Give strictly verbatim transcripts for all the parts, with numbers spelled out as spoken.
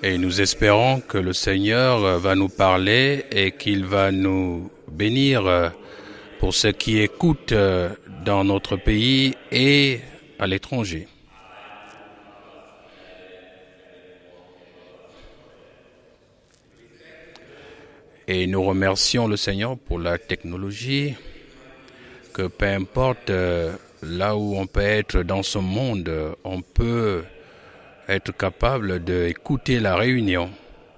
Et nous espérons que le Seigneur va nous parler et qu'il va nous bénir pour ceux qui écoutent dans notre pays et à l'étranger. Et nous remercions le Seigneur pour la technologie, que peu importe là où on peut être dans ce monde, on peut être capable d'écouter la réunion.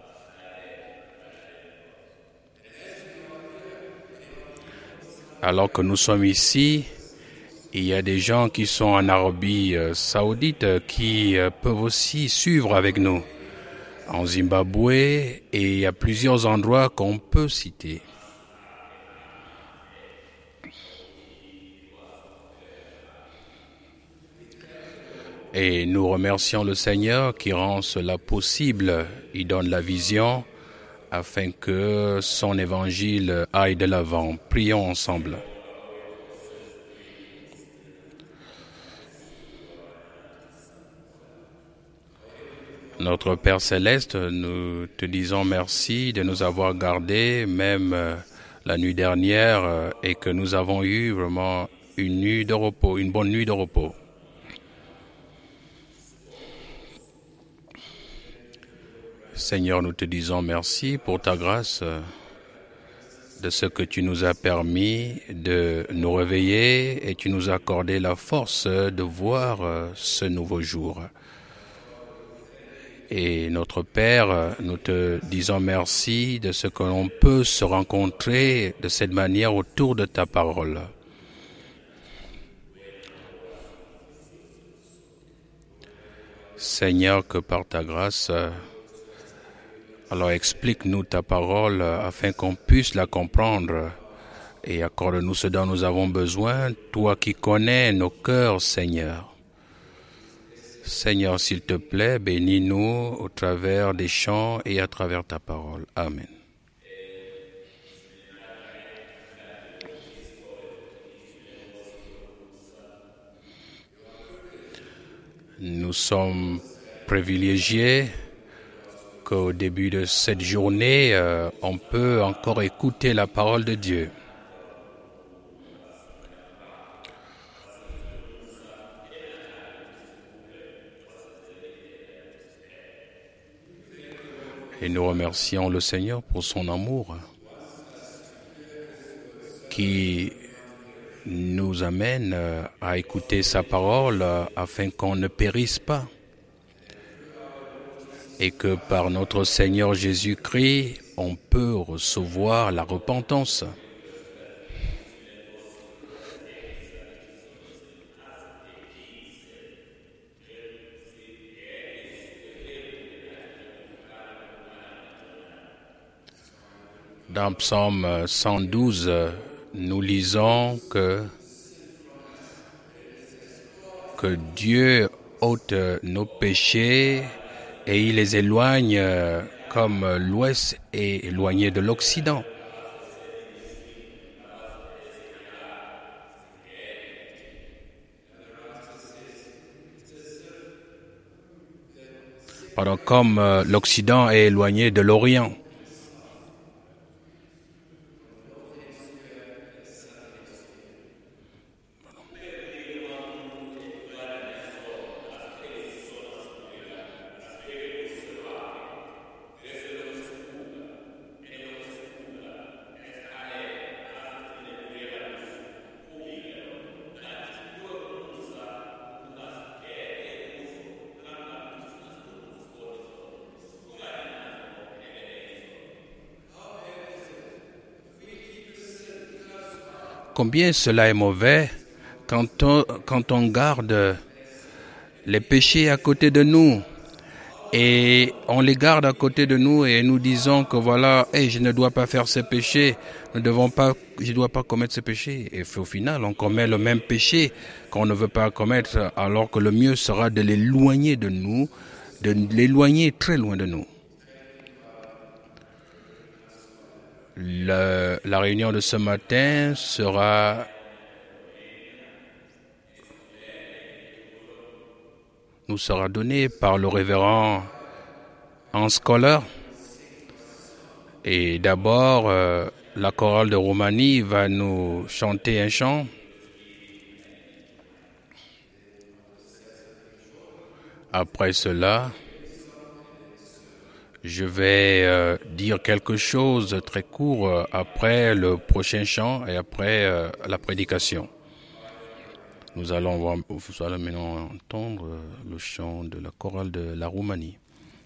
Alors que nous sommes ici, il y a des gens qui sont en Arabie Saoudite qui peuvent aussi suivre avec nous, en Zimbabwe, et il y a plusieurs endroits qu'on peut citer. Et nous remercions le Seigneur qui rend cela possible. Il donne la vision afin que son évangile aille de l'avant. Prions ensemble. Notre Père Céleste, nous te disons merci de nous avoir gardés, même la nuit dernière, et que nous avons eu vraiment une nuit de repos, une bonne nuit de repos. Seigneur, nous te disons merci pour ta grâce, de ce que tu nous as permis de nous réveiller et tu nous as accordé la force de voir ce nouveau jour. Et notre Père, nous te disons merci de ce que l'on peut se rencontrer de cette manière autour de ta parole. Seigneur, que par ta grâce, alors explique-nous ta parole afin qu'on puisse la comprendre et accorde-nous ce dont nous avons besoin, toi qui connais nos cœurs, Seigneur. Seigneur, s'il te plaît, bénis-nous au travers des chants et à travers ta parole. Amen. Nous sommes privilégiés qu'au début de cette journée, euh, on peut encore écouter la parole de Dieu. Et nous remercions le Seigneur pour son amour qui nous amène à écouter sa parole afin qu'on ne périsse pas. Et que par notre Seigneur Jésus-Christ, on peut recevoir la repentance. Dans Psaume cent douze, nous lisons que, que Dieu ôte nos péchés et il les éloigne comme l'Ouest est éloigné de l'Occident. Pardon, comme l'Occident est éloigné de l'Orient. Combien cela est mauvais quand on, quand on garde les péchés à côté de nous et on les garde à côté de nous et nous disons que voilà, hey, je ne dois pas faire ce péché, nous devons pas, je ne dois pas commettre ce péché. Et au final, on commet le même péché qu'on ne veut pas commettre, alors que le mieux sera de l'éloigner de nous, de l'éloigner très loin de nous. Le, la réunion de ce matin sera nous sera donnée par le révérend Hans Koller. Et d'abord, euh, la chorale de Roumanie va nous chanter un chant. Après cela, je vais euh, dire quelque chose de très court euh, après le prochain chant et après euh, la prédication. Nous allons, voir, vous allez maintenant entendre euh, le chant de la chorale de la Roumanie.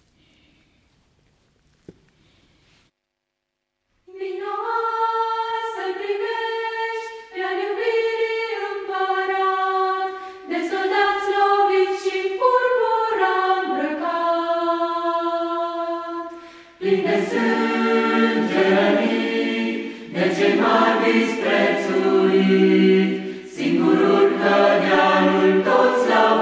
Singurul cădeanul toți l-au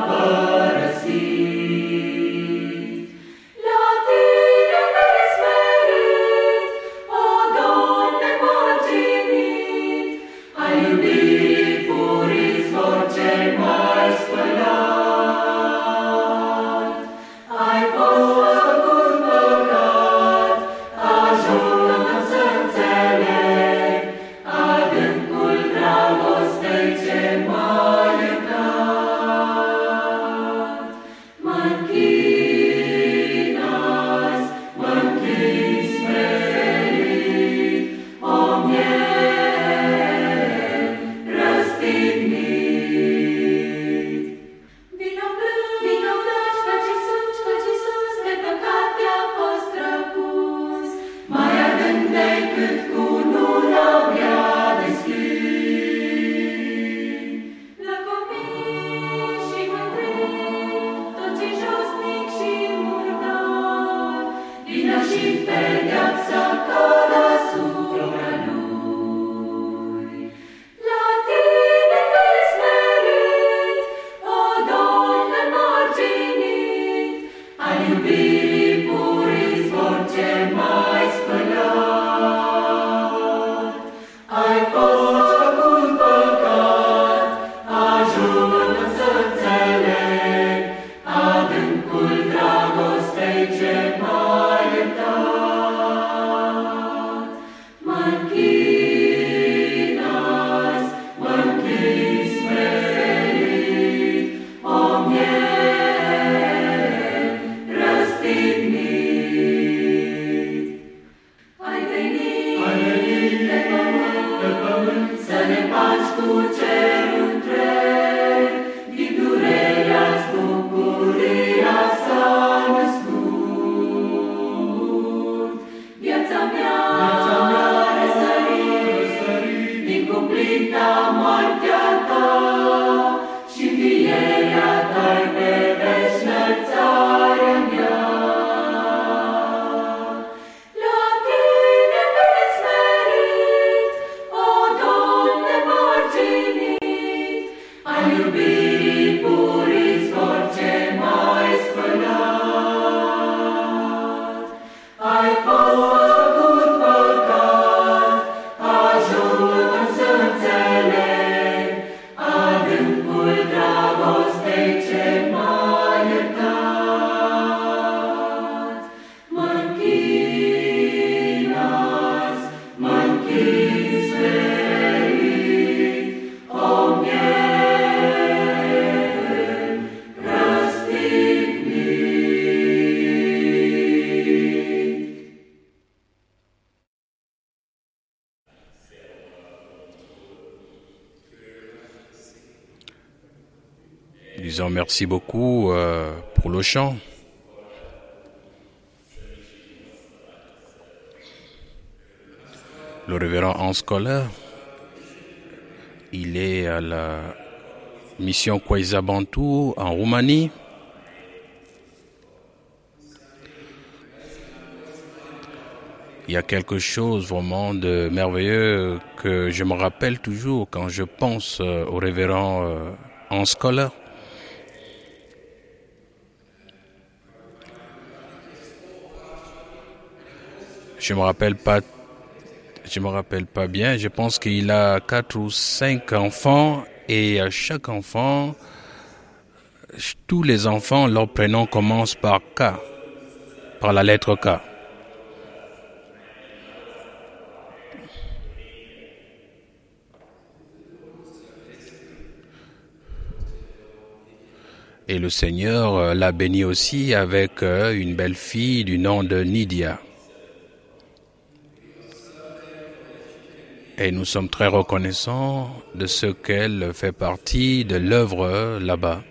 părăsit. La tine te-ai smerit, o Domn nemărginit, ai iubirii pur izvor cel mai spălat. Ai fost făcut păcat, ajută-mă să înțeleg adâncul dragostei cel mai înalt. Mă-nchinas, mă-nchin smerit, o miel răstignit. Vino plâng, vino plângi, căci Iisus, căci Iisus de păcat te-a fost răpus, mai adânc decât cu nuna grea deschid. Lăcomit și mândrit, tot ce josnic și murdar, vină și pedeapsa cadă asupra lui. La tine te-ai smerit, o Domn nemărginit, al iubirii pur izvor cel mai spălat. Ai fost făcut păcat, ajută-mă să înțeleg adâncul dragostei cel mai înalt. Mă-nchinas, mă-nchin smerit, o miel răstignit. Ai venit, pe pământ, să ne baci cu cerul întreg, din durerea-ți bucuria s-a născut. Viața mea a răsărit din cumplita moartea ta și învierea ta-i pe veșnățarea mea. La tine te-ai smerit, o Domn nemărginit, al iubirii pur izvor cel mai spălat. Ai fost făcut păcat, ajută-mă să înțeleg adâncul dragostei cel mai înalt. Mă-nchinas, mă-nchin smerit, o miel răstignit. Disons merci beaucoup euh, pour le chant. Le révérend Hans Koller, il est à la mission Kweza Bantu en Roumanie. Il y a quelque chose vraiment de merveilleux que je me rappelle toujours quand je pense euh, au révérend euh, Hans Koller. Je me rappelle pas, je me rappelle pas bien. Je pense qu'il a quatre ou cinq enfants et à chaque enfant, tous les enfants, leur prénom commence par K. par la lettre K. Et le Seigneur l'a béni aussi avec une belle fille du nom de Nydia. Et nous sommes très reconnaissants de ce qu'elle fait partie de l'œuvre là-bas.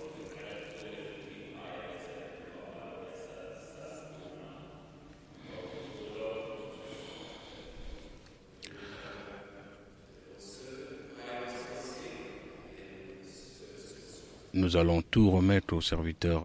Nous allons tout remettre au serviteur.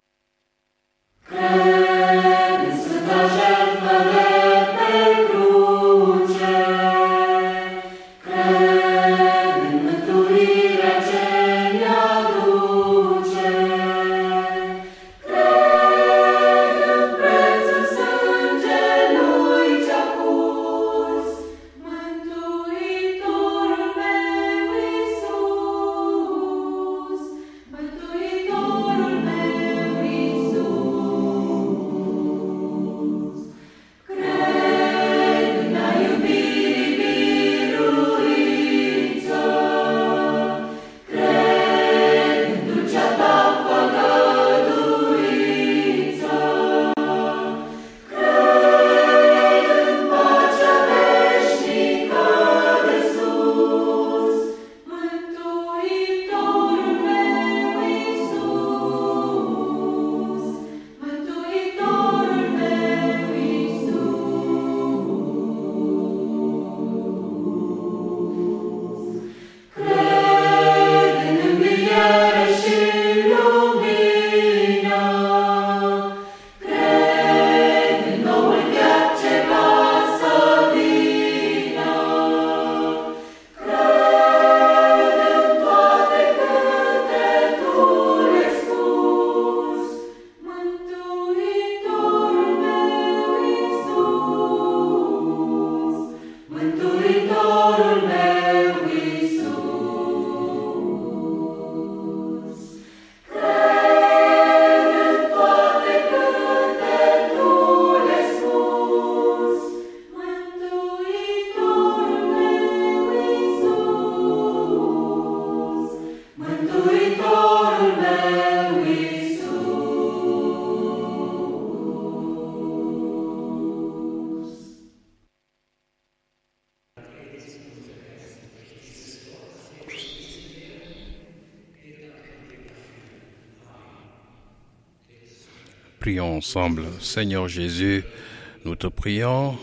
Prions ensemble. Seigneur Jésus, nous te prions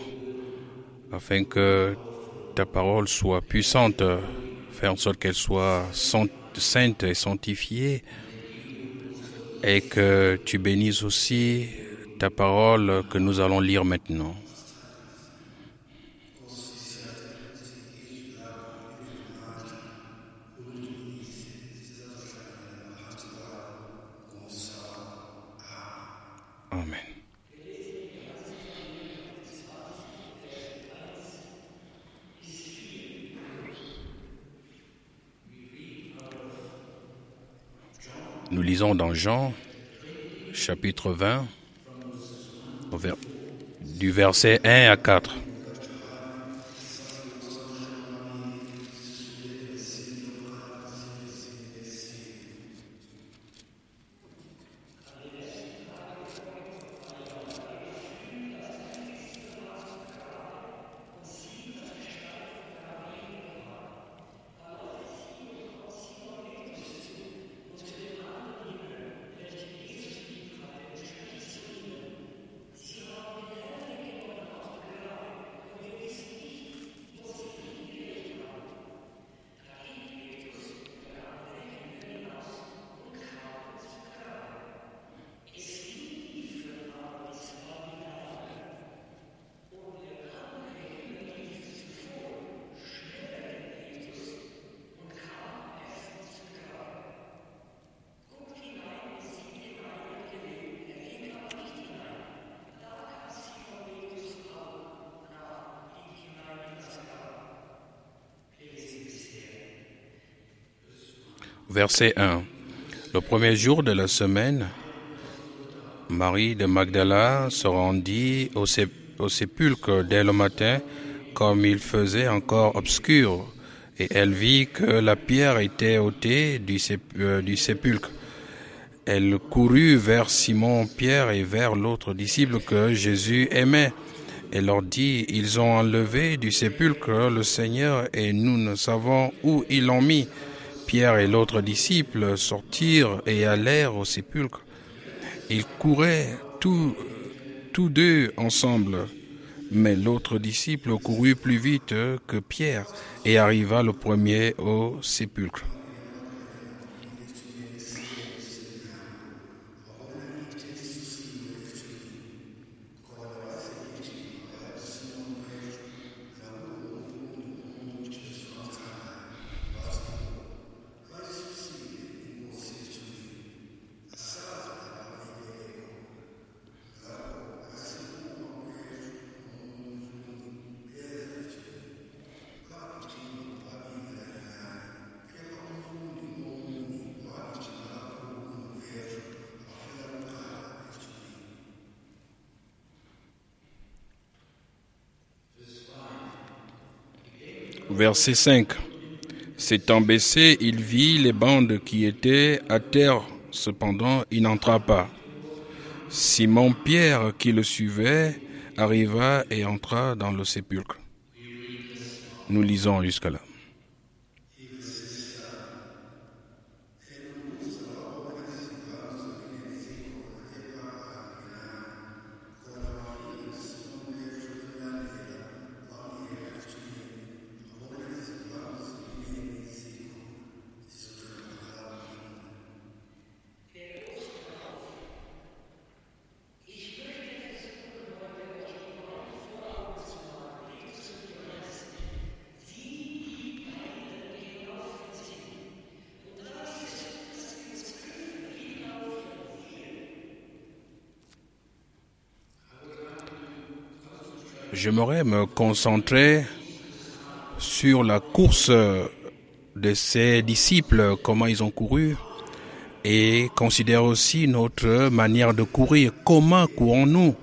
afin que ta parole soit puissante, fais en sorte qu'elle soit sainte et sanctifiée et que tu bénisses aussi ta parole que nous allons lire maintenant. Amen. Nous lisons dans Jean, chapitre vingt, du verset un à quatre. Verset un. Le premier jour de la semaine, Marie de Magdala se rendit au, sé- au sépulcre dès le matin, comme il faisait encore obscur, et elle vit que la pierre était ôtée du, sép- euh, du sépulcre. Elle courut vers Simon-Pierre et vers l'autre disciple que Jésus aimait, et leur dit, ils ont enlevé du sépulcre le Seigneur, et nous ne savons où ils l'ont mis. Pierre et l'autre disciple sortirent et allèrent au sépulcre. Ils couraient tous, tous deux ensemble, mais l'autre disciple courut plus vite que Pierre et arriva le premier au sépulcre. Verset cinq. S'étant baissé, il vit les bandes qui étaient à terre, cependant il n'entra pas. Simon-Pierre, qui le suivait, arriva et entra dans le sépulcre. Nous lisons jusqu'à là. J'aimerais me concentrer sur la course de ces disciples, comment ils ont couru, et considérer aussi notre manière de courir. Comment courons-nous?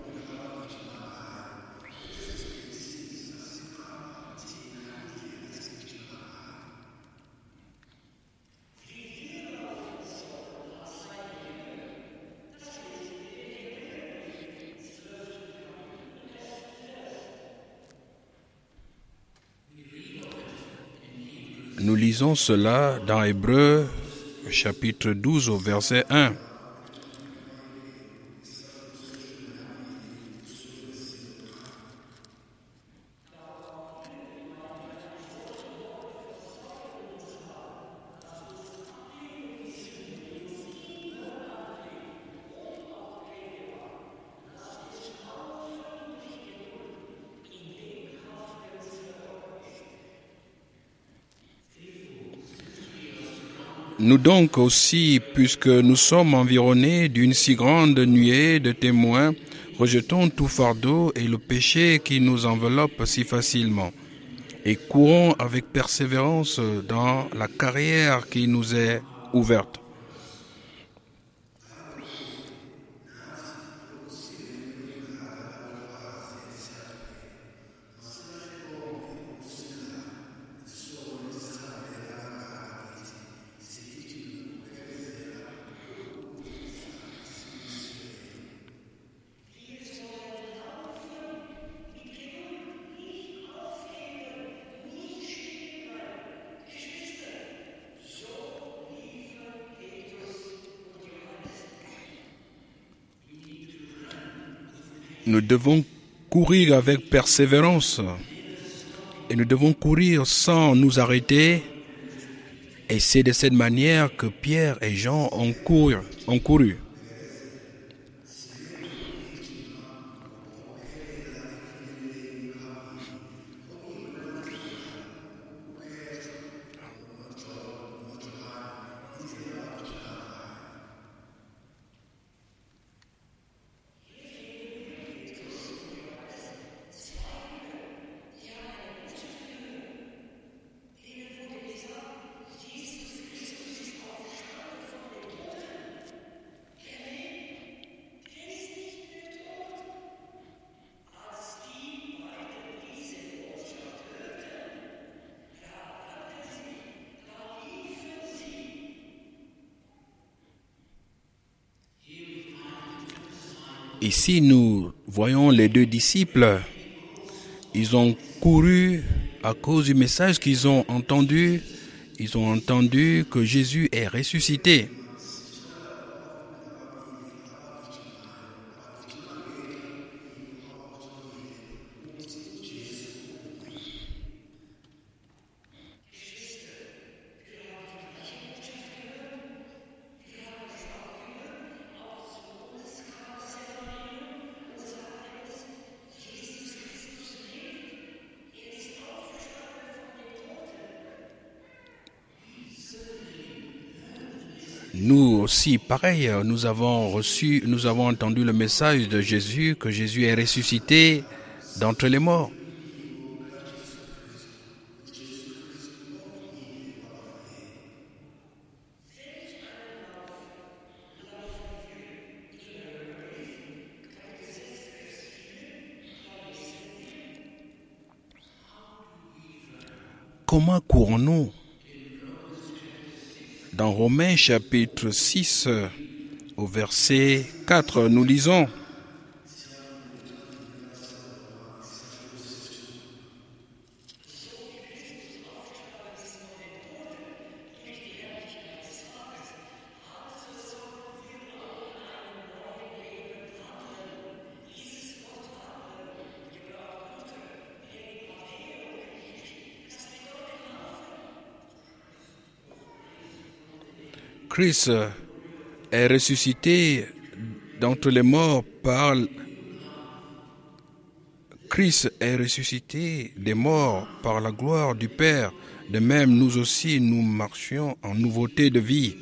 Nous lisons cela dans Hébreux, chapitre douze, au verset un. Nous donc aussi, puisque nous sommes environnés d'une si grande nuée de témoins, rejetons tout fardeau et le péché qui nous enveloppe si facilement, et courons avec persévérance dans la carrière qui nous est ouverte. Nous devons courir avec persévérance et nous devons courir sans nous arrêter. Et c'est de cette manière que Pierre et Jean ont couru. Ont couru. Ici, nous voyons les deux disciples. Ils ont couru à cause du message qu'ils ont entendu. Ils ont entendu que Jésus est ressuscité. Nous aussi, pareil, nous avons reçu, nous avons entendu le message de Jésus, que Jésus est ressuscité d'entre les morts. Comment courons-nous? Dans Romains chapitre six, au verset quatre, nous lisons: Christ est ressuscité d'entre les morts par Christ est ressuscité des morts par la gloire du Père. De même, nous aussi, nous marchions en nouveauté de vie.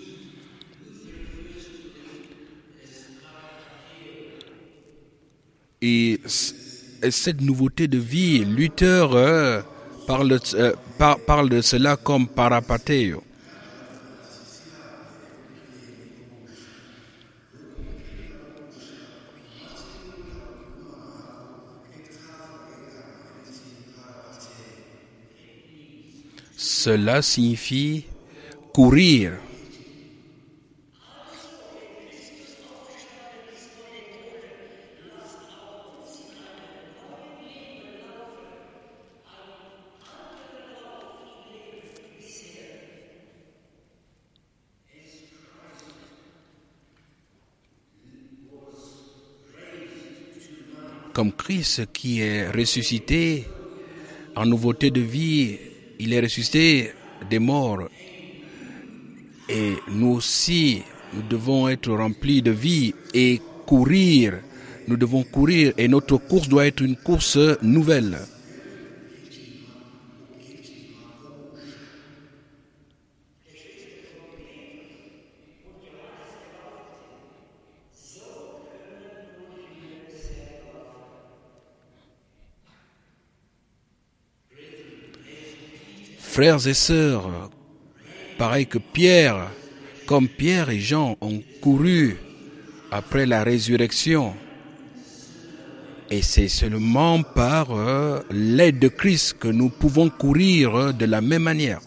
Et cette nouveauté de vie, Luther euh, parle, euh, par, parle de cela comme parapateo. Cela signifie courir. Comme Christ qui est ressuscité en nouveauté de vie, il est ressuscité des morts. Et nous aussi, nous devons être remplis de vie et courir. Nous devons courir et notre course doit être une course nouvelle. Frères et sœurs, pareil que Pierre, comme Pierre et Jean ont couru après la résurrection. Et c'est seulement par euh, l'aide de Christ que nous pouvons courir euh, de la même manière.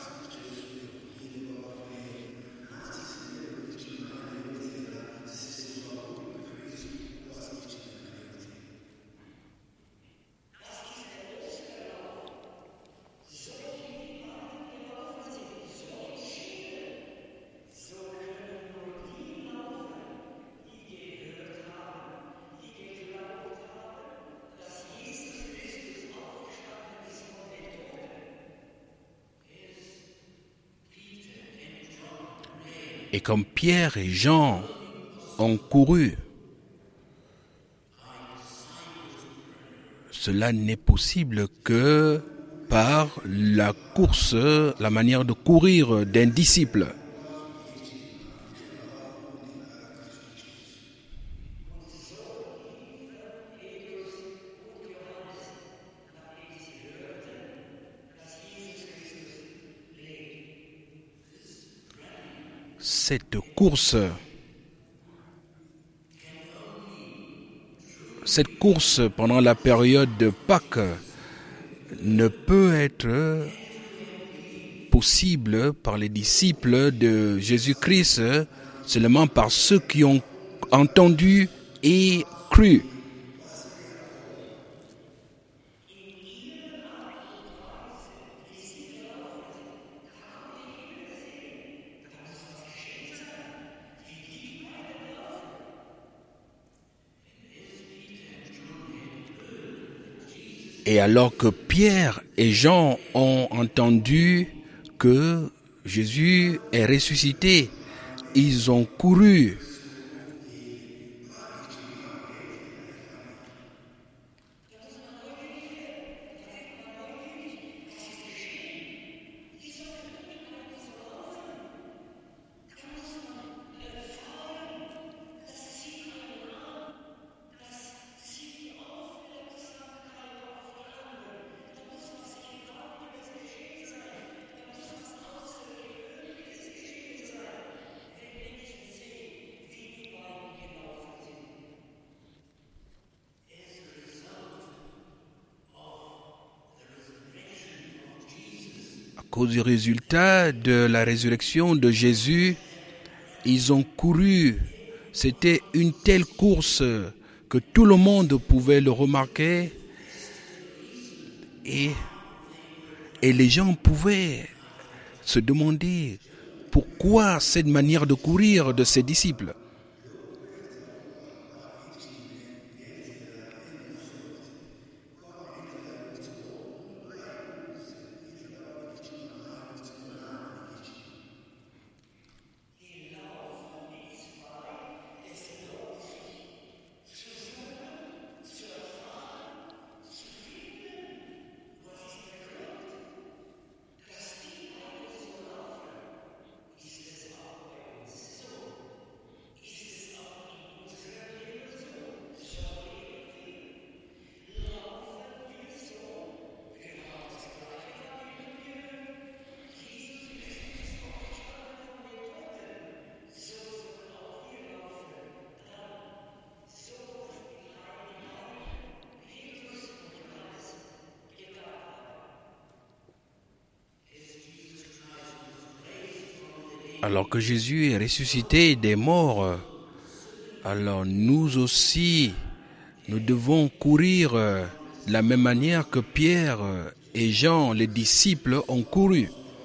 Et comme Pierre et Jean ont couru, cela n'est possible que par la course, la manière de courir d'un disciple. Cette course, cette course pendant la période de Pâques ne peut être possible par les disciples de Jésus-Christ seulement par ceux qui ont entendu et cru. Et alors que Pierre et Jean ont entendu que Jésus est ressuscité, ils ont couru. À cause du résultat de la résurrection de Jésus, ils ont couru. C'était une telle course que tout le monde pouvait le remarquer. Et, et les gens pouvaient se demander pourquoi cette manière de courir de ses disciples. Alors que Jésus est ressuscité des morts, alors nous aussi, nous devons courir de la même manière que Pierre et Jean, les disciples, ont couru.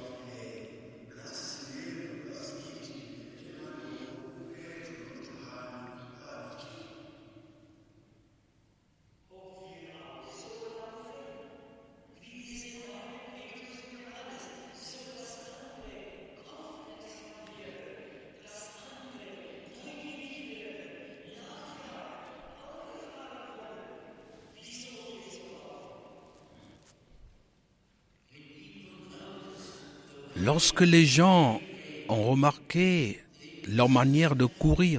Lorsque les gens ont remarqué leur manière de courir,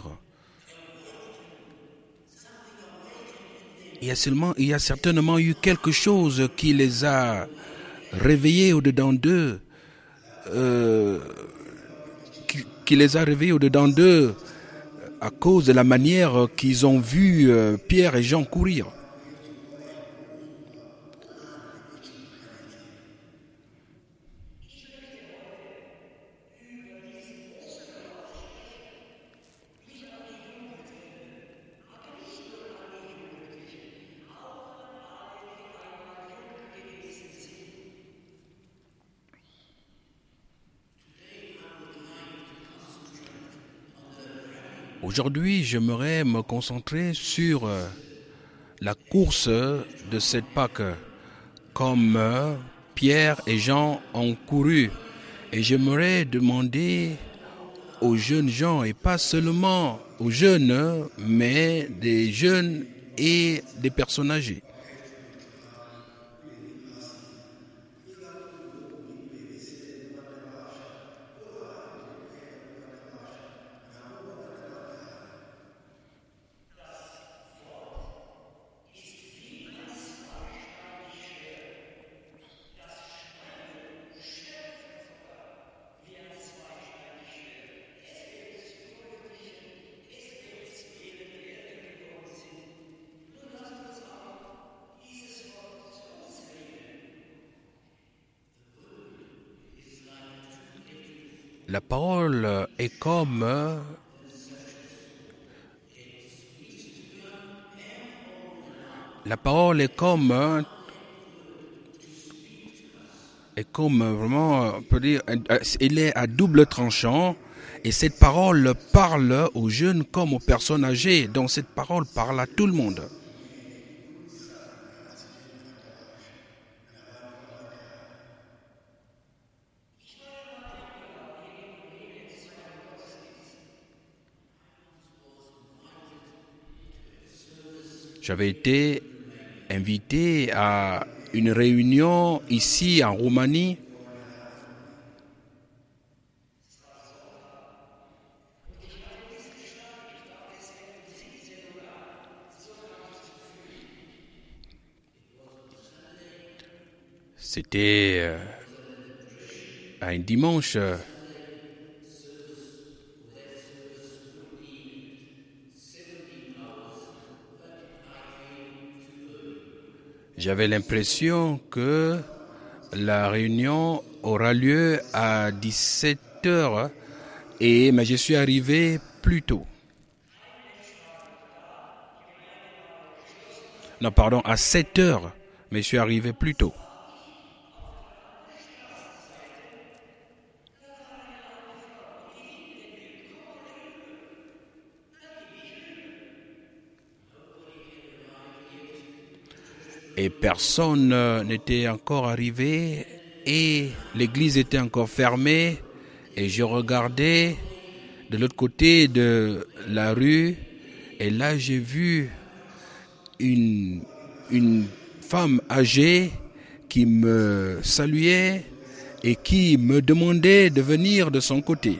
il y a seulement, il y a certainement eu quelque chose qui les a réveillés au-dedans d'eux, euh, qui, qui les a réveillés au-dedans d'eux à cause de la manière qu'ils ont vu euh, Pierre et Jean courir. Aujourd'hui, j'aimerais me concentrer sur la course de cette Pâque, comme Pierre et Jean ont couru. Et j'aimerais demander aux jeunes gens, et pas seulement aux jeunes, mais des jeunes et des personnes âgées. La parole est comme la parole est comme, hein, est comme vraiment, on peut dire, il est à double tranchant. Et cette parole parle aux jeunes comme aux personnes âgées. Donc cette parole parle à tout le monde. J'avais été invité à une réunion ici en Roumanie. C'était euh, un dimanche. J'avais l'impression que la réunion aura lieu à dix-sept heures, et, mais je suis arrivé plus tôt. Non, pardon, à sept heures, mais je suis arrivé plus tôt. Et personne n'était encore arrivé et l'église était encore fermée et je regardais de l'autre côté de la rue et là j'ai vu une, une femme âgée qui me saluait et qui me demandait de venir de son côté.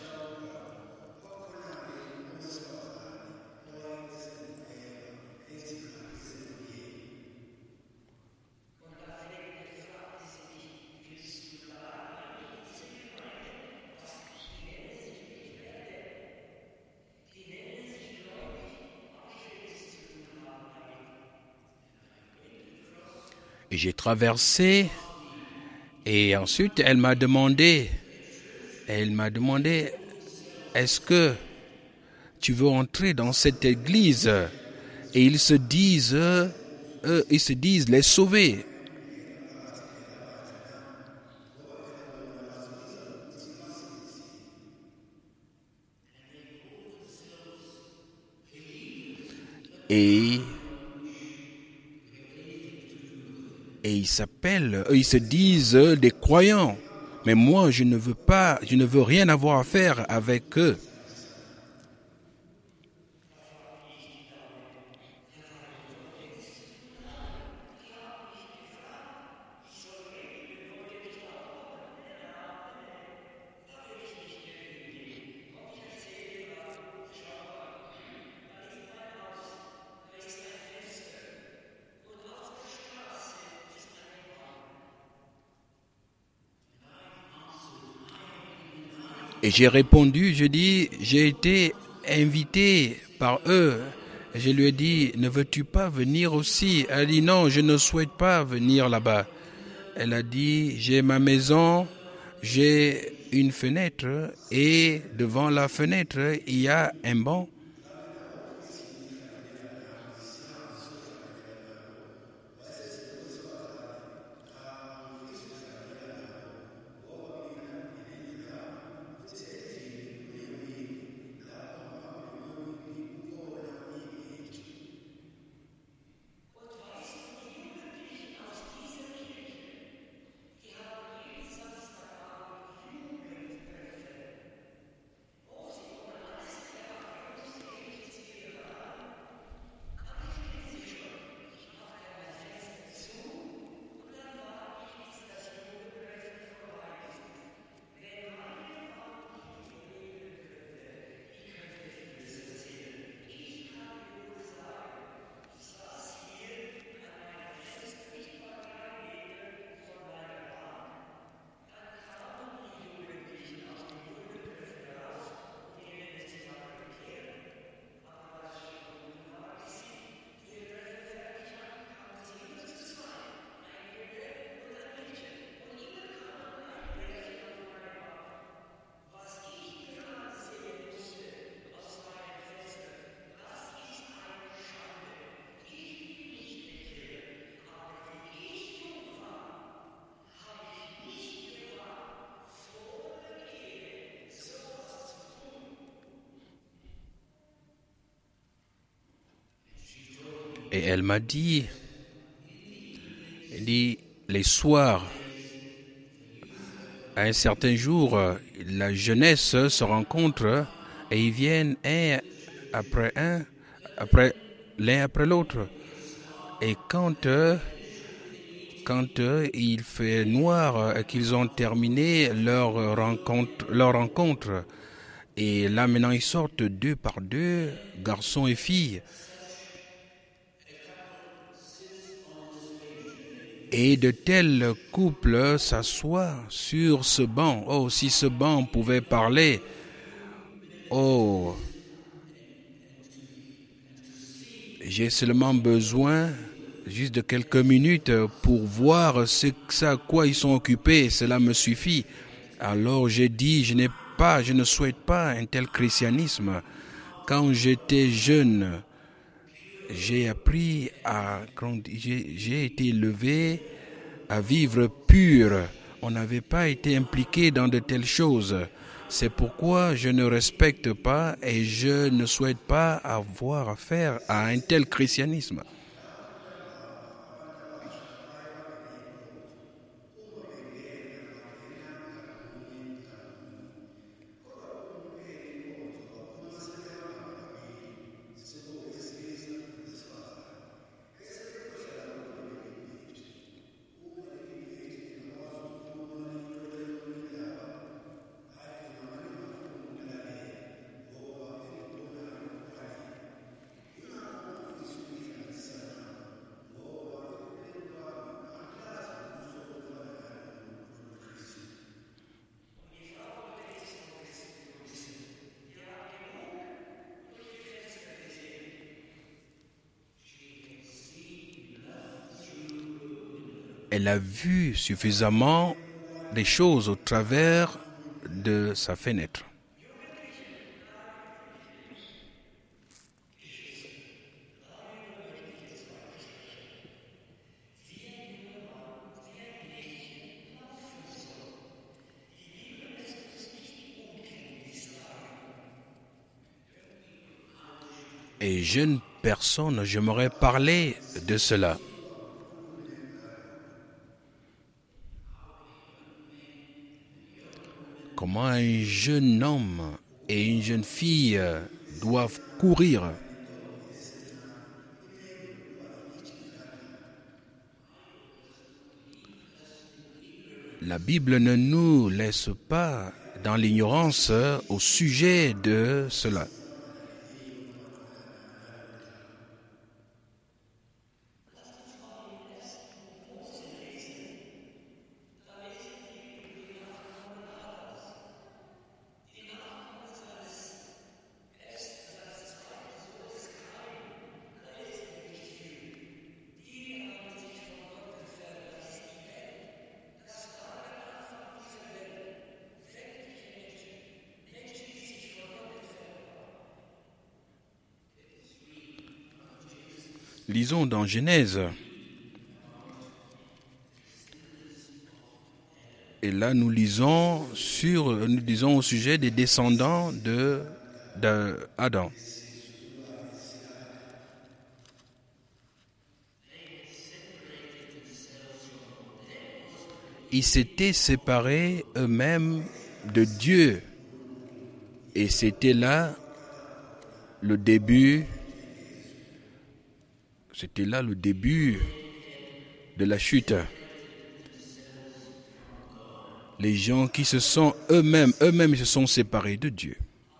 Et j'ai traversé et ensuite elle m'a demandé, elle m'a demandé, est-ce que tu veux entrer dans cette église? Et ils se disent, euh, ils se disent les sauver. Et Et ils s'appellent, ils se disent des croyants. Mais moi, je ne veux pas, je ne veux rien avoir à faire avec eux. Et j'ai répondu, je dis, j'ai été invité par eux. Je lui ai dit, ne veux-tu pas venir aussi? Elle a dit, non, je ne souhaite pas venir là-bas. Elle a dit, j'ai ma maison, j'ai une fenêtre et devant la fenêtre, il y a un banc. Et elle m'a dit, elle dit, les soirs, à un certain jour, la jeunesse se rencontre et ils viennent un après un, après l'un après l'autre. Et quand, quand il fait noir et qu'ils ont terminé leur rencontre, leur rencontre, et là maintenant ils sortent deux par deux, garçons et filles. Et de tels couples s'assoient sur ce banc. Oh, si ce banc pouvait parler. Oh, j'ai seulement besoin juste de quelques minutes pour voir ce, ce à quoi ils sont occupés. Cela me suffit. Alors j'ai dit, je n'ai pas, je ne souhaite pas un tel christianisme. Quand j'étais jeune, j'ai appris à, j'ai, j'ai été élevé à vivre pur. On n'avait pas été impliqué dans de telles choses. C'est pourquoi je ne respecte pas et je ne souhaite pas avoir affaire à un tel christianisme. Elle a vu suffisamment des choses au travers de sa fenêtre. Et jeune personne, je m'aurais parlé de cela. Comment un jeune homme et une jeune fille doivent courir. La Bible ne nous laisse pas dans l'ignorance au sujet de cela. Lisons dans Genèse. Et là, nous lisons sur, nous lisons au sujet des descendants de, de Adam. Ils s'étaient séparés eux-mêmes de Dieu. Et c'était là le début. C'était là le début de la chute. Les gens qui se sont eux-mêmes, eux-mêmes se sont séparés de Dieu.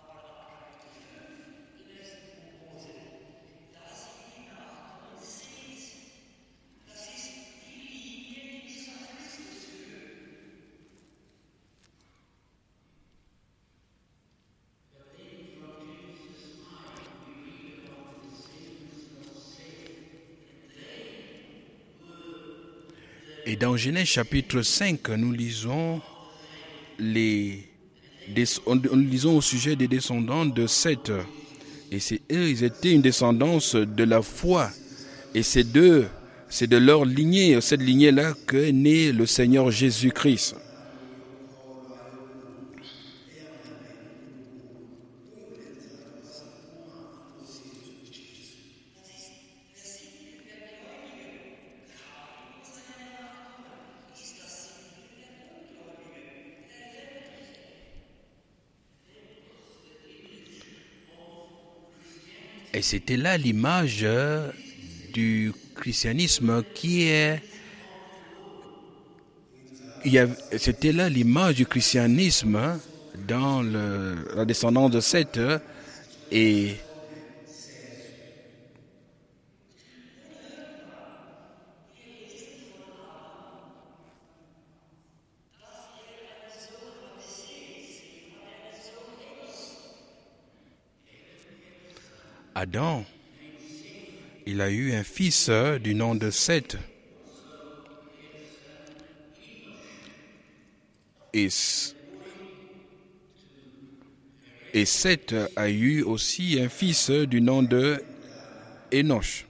Et dans Genèse chapitre cinq, nous lisons, les, nous lisons au sujet des descendants de Seth. Et c'est eux, ils étaient une descendance de la foi. Et c'est d'eux, c'est de leur lignée, cette lignée-là, qu'est né le Seigneur Jésus-Christ. Et c'était là l'image du christianisme qui est... Il y a, c'était là l'image du christianisme dans le, la descendance de Seth et Adam, il a eu un fils du nom de Seth. Et, et Seth a eu aussi un fils du nom de Enoch.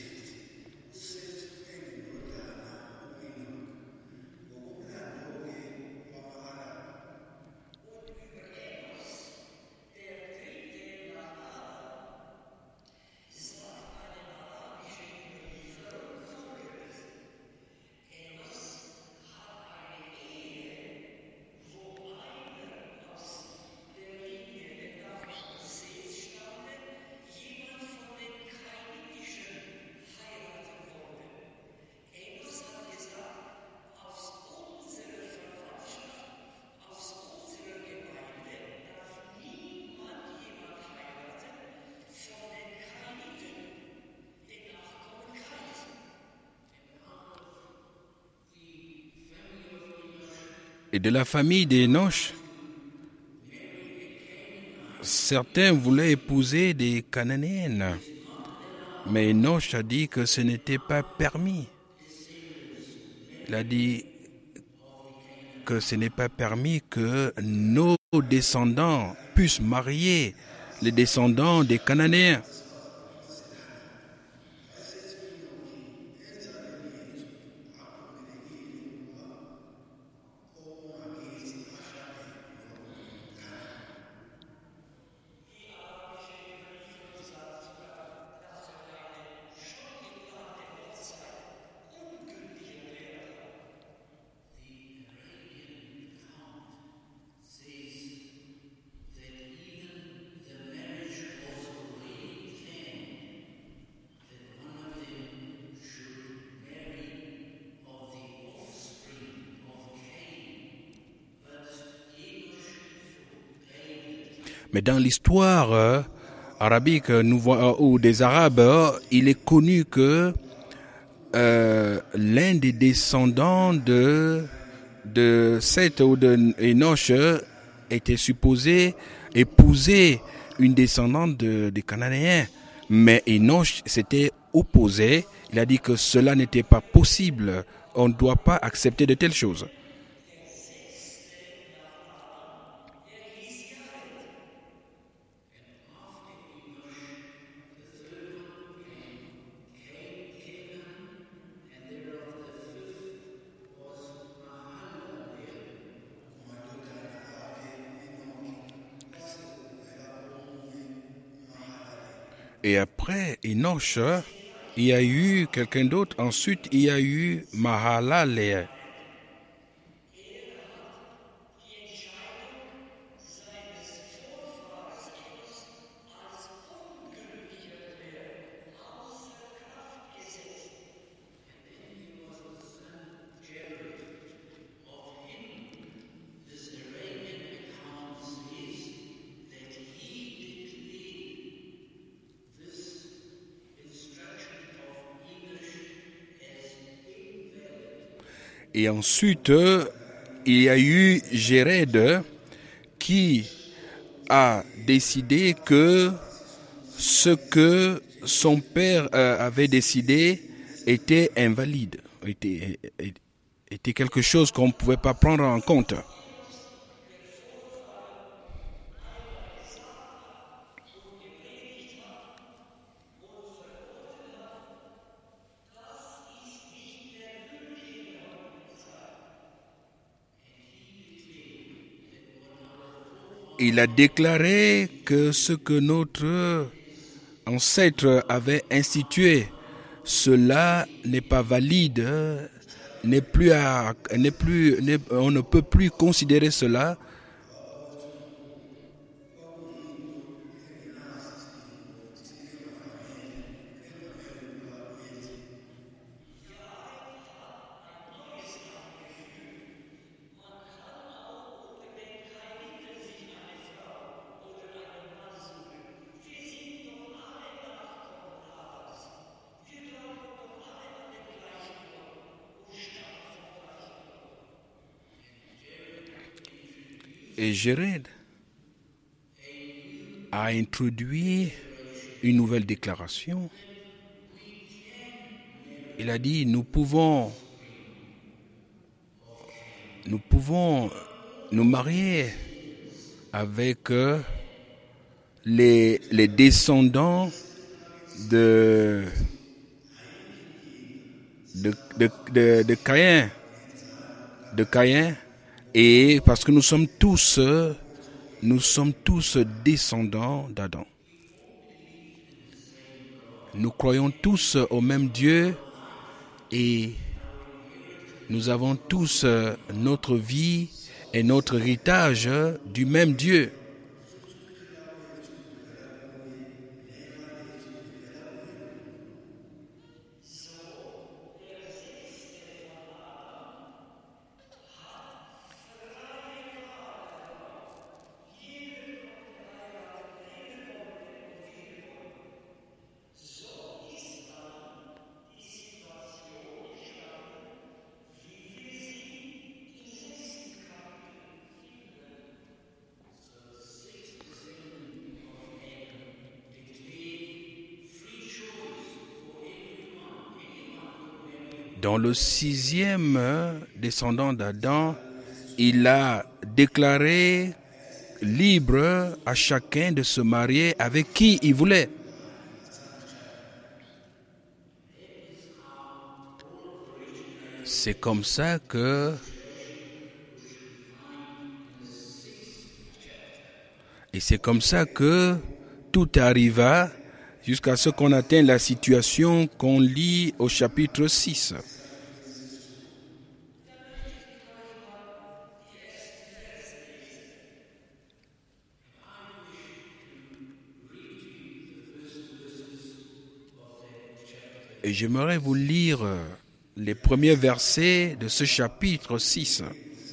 Et de la famille d'Enoch, certains voulaient épouser des Cananéennes, mais Enoch a dit que ce n'était pas permis. Il a dit que ce n'est pas permis que nos descendants puissent marier les descendants des Cananéens. Mais dans l'histoire euh, arabique nous, euh, ou des Arabes, euh, il est connu que euh, l'un des descendants de, de Seth ou de Enoch était supposé épouser une descendante de, des Cananéens. Mais Enoch s'était opposé. Il a dit que cela n'était pas possible. On ne doit pas accepter de telles choses. Et après Enoch, il y a eu quelqu'un d'autre. Ensuite, il y a eu Mahalalel. Et ensuite, il y a eu Jéred qui a décidé que ce que son père avait décidé était invalide, était, était quelque chose qu'on ne pouvait pas prendre en compte. Il a déclaré que ce que notre ancêtre avait institué, cela n'est pas valide, n'est plus à, n'est plus, n'est, on ne peut plus considérer cela. Et Jéred a introduit une nouvelle déclaration. Il a dit, nous pouvons, nous pouvons nous marier avec euh, les, les descendants de, de, de, de, de Caïn, de Caïn, et parce que nous sommes tous, nous sommes tous descendants d'Adam. Nous croyons tous au même Dieu et nous avons tous notre vie et notre héritage du même Dieu. Dans le sixième descendant d'Adam, il a déclaré libre à chacun de se marier avec qui il voulait. C'est comme ça que et c'est comme ça que tout arriva jusqu'à ce qu'on atteigne la situation qu'on lit au chapitre six. Et j'aimerais vous lire les premiers versets de ce chapitre six.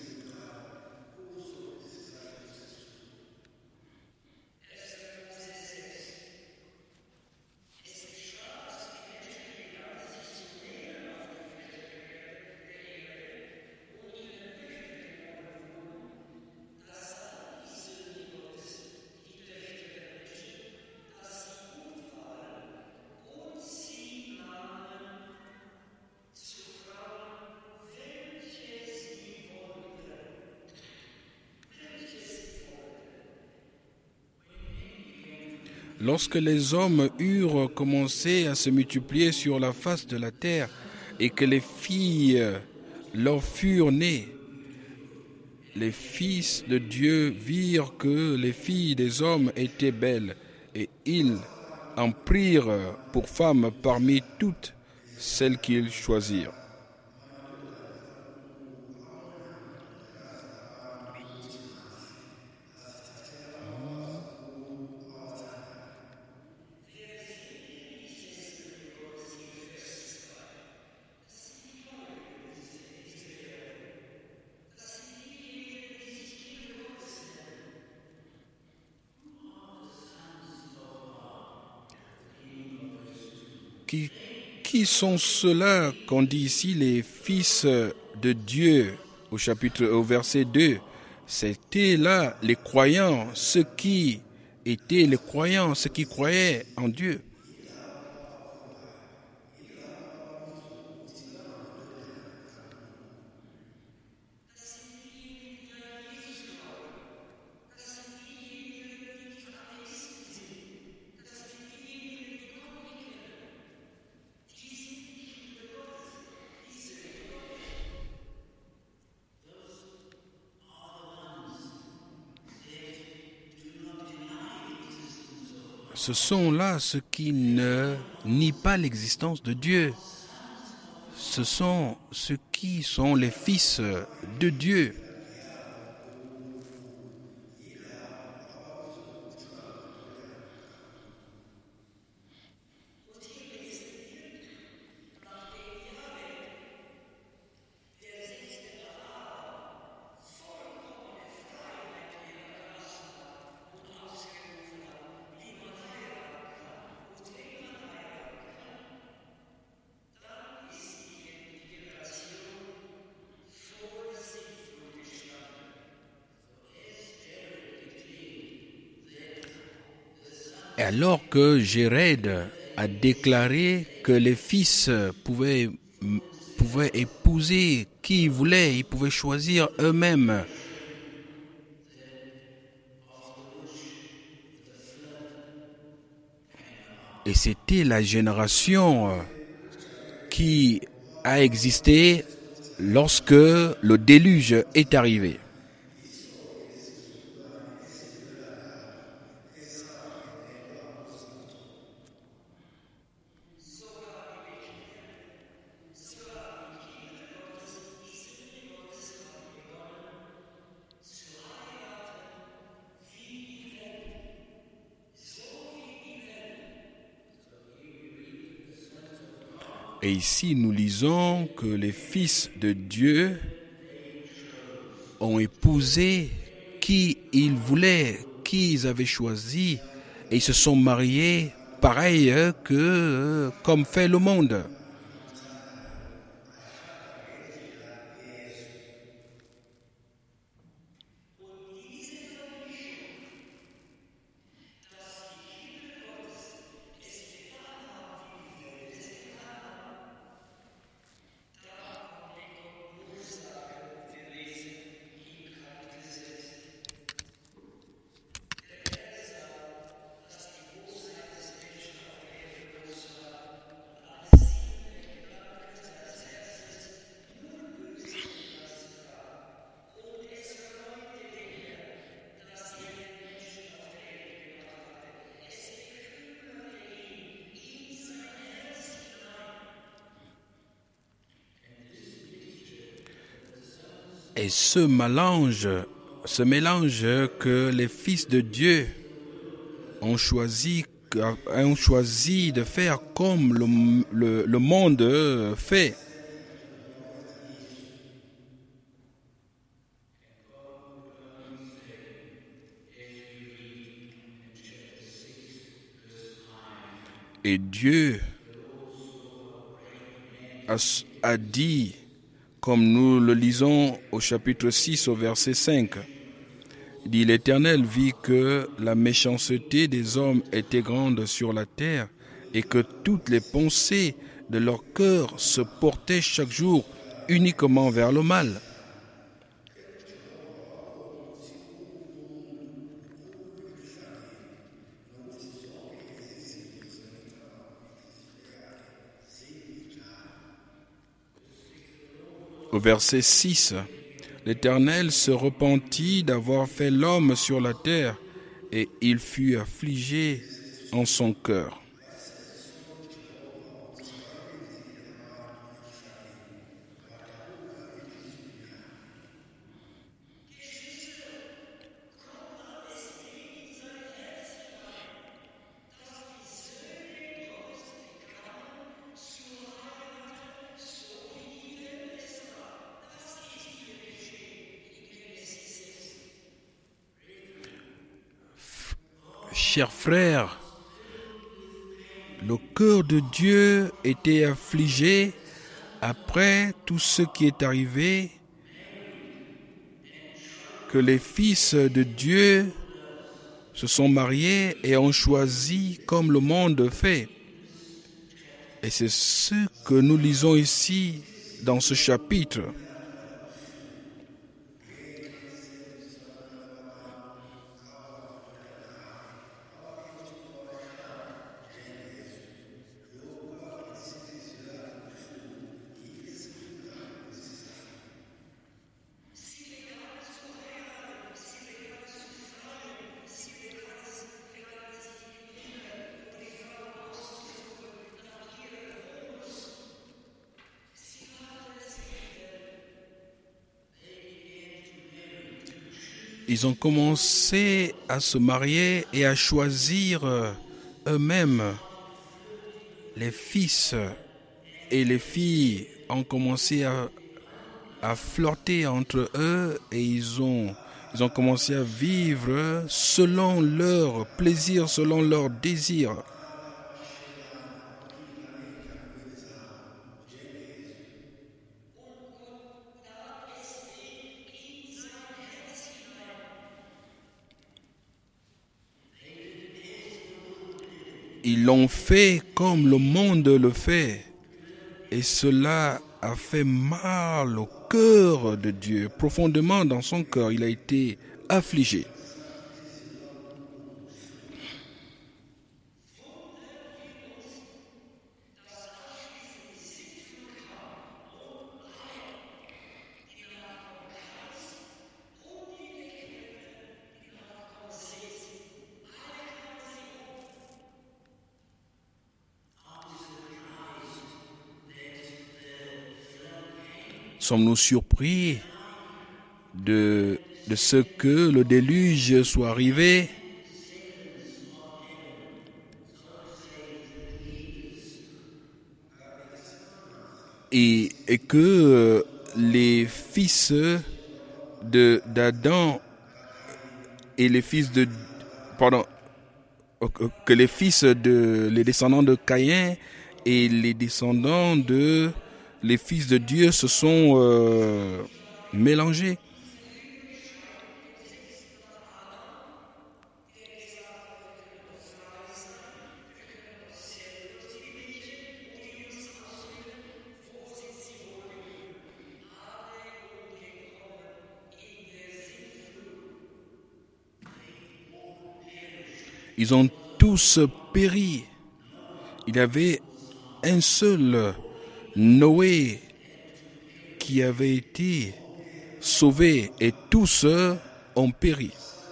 Lorsque les hommes eurent commencé à se multiplier sur la face de la terre et que les filles leur furent nées, les fils de Dieu virent que les filles des hommes étaient belles et ils en prirent pour femmes parmi toutes celles qu'ils choisirent. Qui, qui sont ceux-là qu'on dit ici les fils de Dieu au chapitre au verset deux? C'était là les croyants, ceux qui étaient les croyants, ceux qui croyaient en Dieu. Ce sont là ceux qui ne nient pas l'existence de Dieu. Ce sont ceux qui sont les fils de Dieu. Et alors que Jéred a déclaré que les fils pouvaient, pouvaient épouser qui ils voulaient, ils pouvaient choisir eux-mêmes. Et c'était la génération qui a existé lorsque le déluge est arrivé. Et ici, nous lisons que les fils de Dieu ont épousé qui ils voulaient, qui ils avaient choisi, et ils se sont mariés pareil que comme fait le monde. Et ce mélange, ce mélange que les fils de Dieu ont choisi, ont choisi de faire comme le, le, le monde fait. Et Dieu a, a dit, comme nous le lisons au chapitre six, au verset cinq, il dit, l'Éternel vit que la méchanceté des hommes était grande sur la terre et que toutes les pensées de leur cœur se portaient chaque jour uniquement vers le mal. Au verset six, l'Éternel se repentit d'avoir fait l'homme sur la terre, et il fut affligé en son cœur. Chers frères, le cœur de Dieu était affligé après tout ce qui est arrivé, que les fils de Dieu se sont mariés et ont choisi comme le monde fait. Et c'est ce que nous lisons ici dans ce chapitre. Ils ont commencé à se marier et à choisir eux-mêmes. Les fils et les filles ont commencé à, à flirter entre eux et ils ont, ils ont commencé à vivre selon leur plaisir, selon leur désir. ils l'ont fait comme le monde le fait. Et cela a fait mal au cœur de Dieu. Profondément dans son cœur, il a été affligé. Sommes-nous surpris de, de ce que le déluge soit arrivé? Et, et que les fils de d'Adam et les fils de pardon que les fils de les descendants de Caïn et les descendants de les fils de Dieu se sont euh, mélangés. Ils ont tous péri. Il y avait un seul Noé qui avait été sauvé et tous ont péri.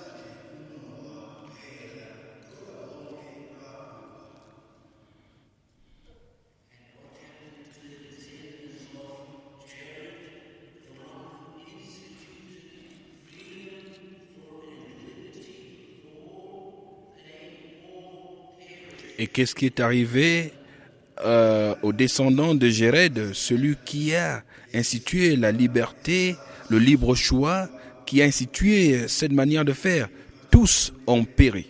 Et qu'est-ce qui est arrivé euh, aux descendants de Jéred, celui qui a institué la liberté, le libre choix, qui a institué cette manière de faire? Tous ont péri.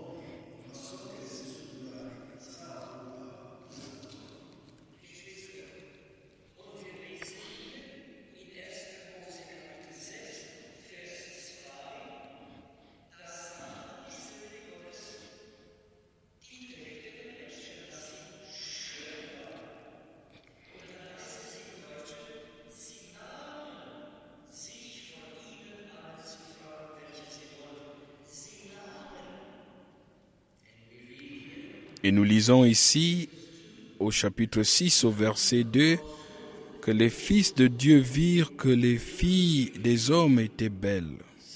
Et nous lisons ici, au chapitre six, au verset deux, que les fils de Dieu virent que les filles des hommes étaient belles.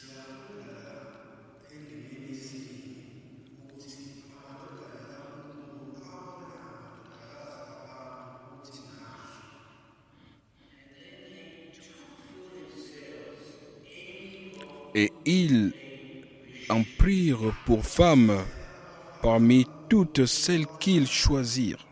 Et ils en prirent pour femmes parmi toutes celles qu'ils choisirent.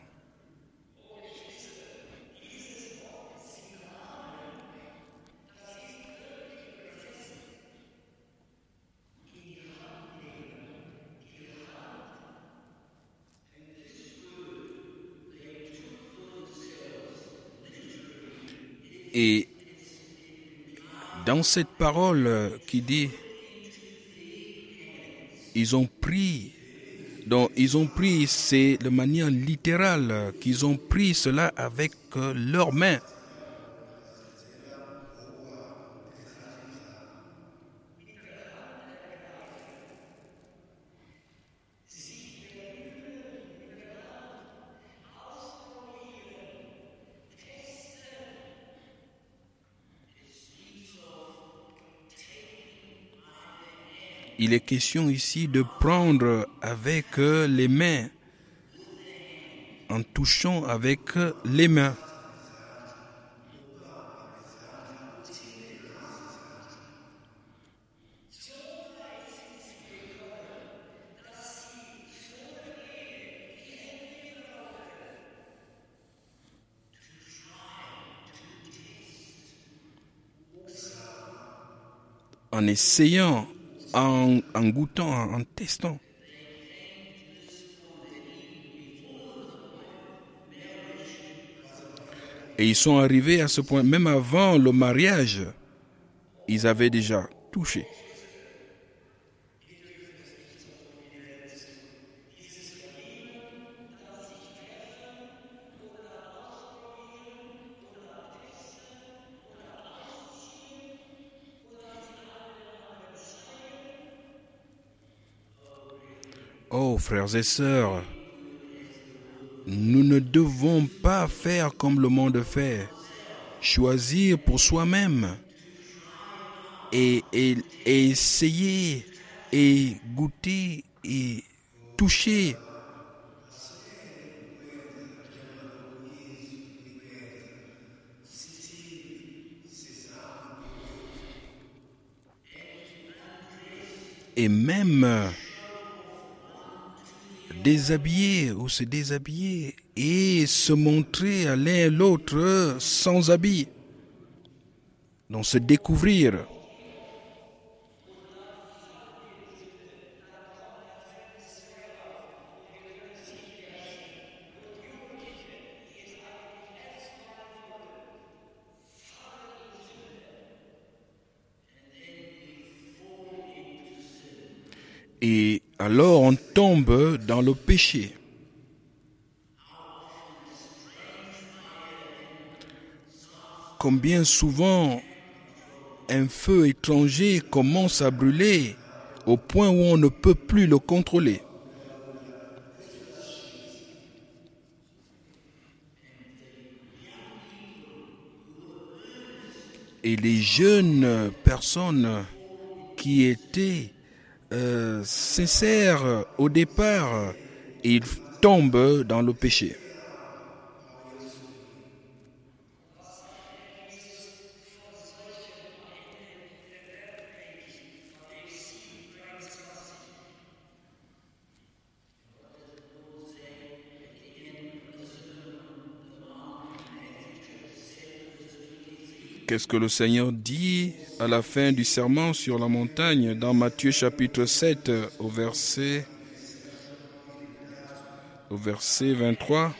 Et dans cette parole qui dit, ils ont pris, donc ils ont pris, c'est de manière littérale, qu'ils ont pris cela avec leurs mains. Il est question ici de prendre avec les mains, en touchant avec les mains. En essayant, en, en goûtant, en, en testant. Et ils sont arrivés à ce point, même avant le mariage, ils avaient déjà touché. Oh, frères et sœurs, nous ne devons pas faire comme le monde fait, choisir pour soi-même et, et, et essayer et goûter et toucher. Et même déshabiller ou se déshabiller et se montrer à l'un et l'autre sans habit. Donc se découvrir. Et alors on tombe dans le péché. Combien souvent un feu étranger commence à brûler au point où on ne peut plus le contrôler. Et les jeunes personnes qui étaient euh, sincères au départ, ils tombent dans le péché. Qu'est-ce que le Seigneur dit à la fin du sermon sur la montagne dans Matthieu chapitre sept au verset, au verset vingt-trois?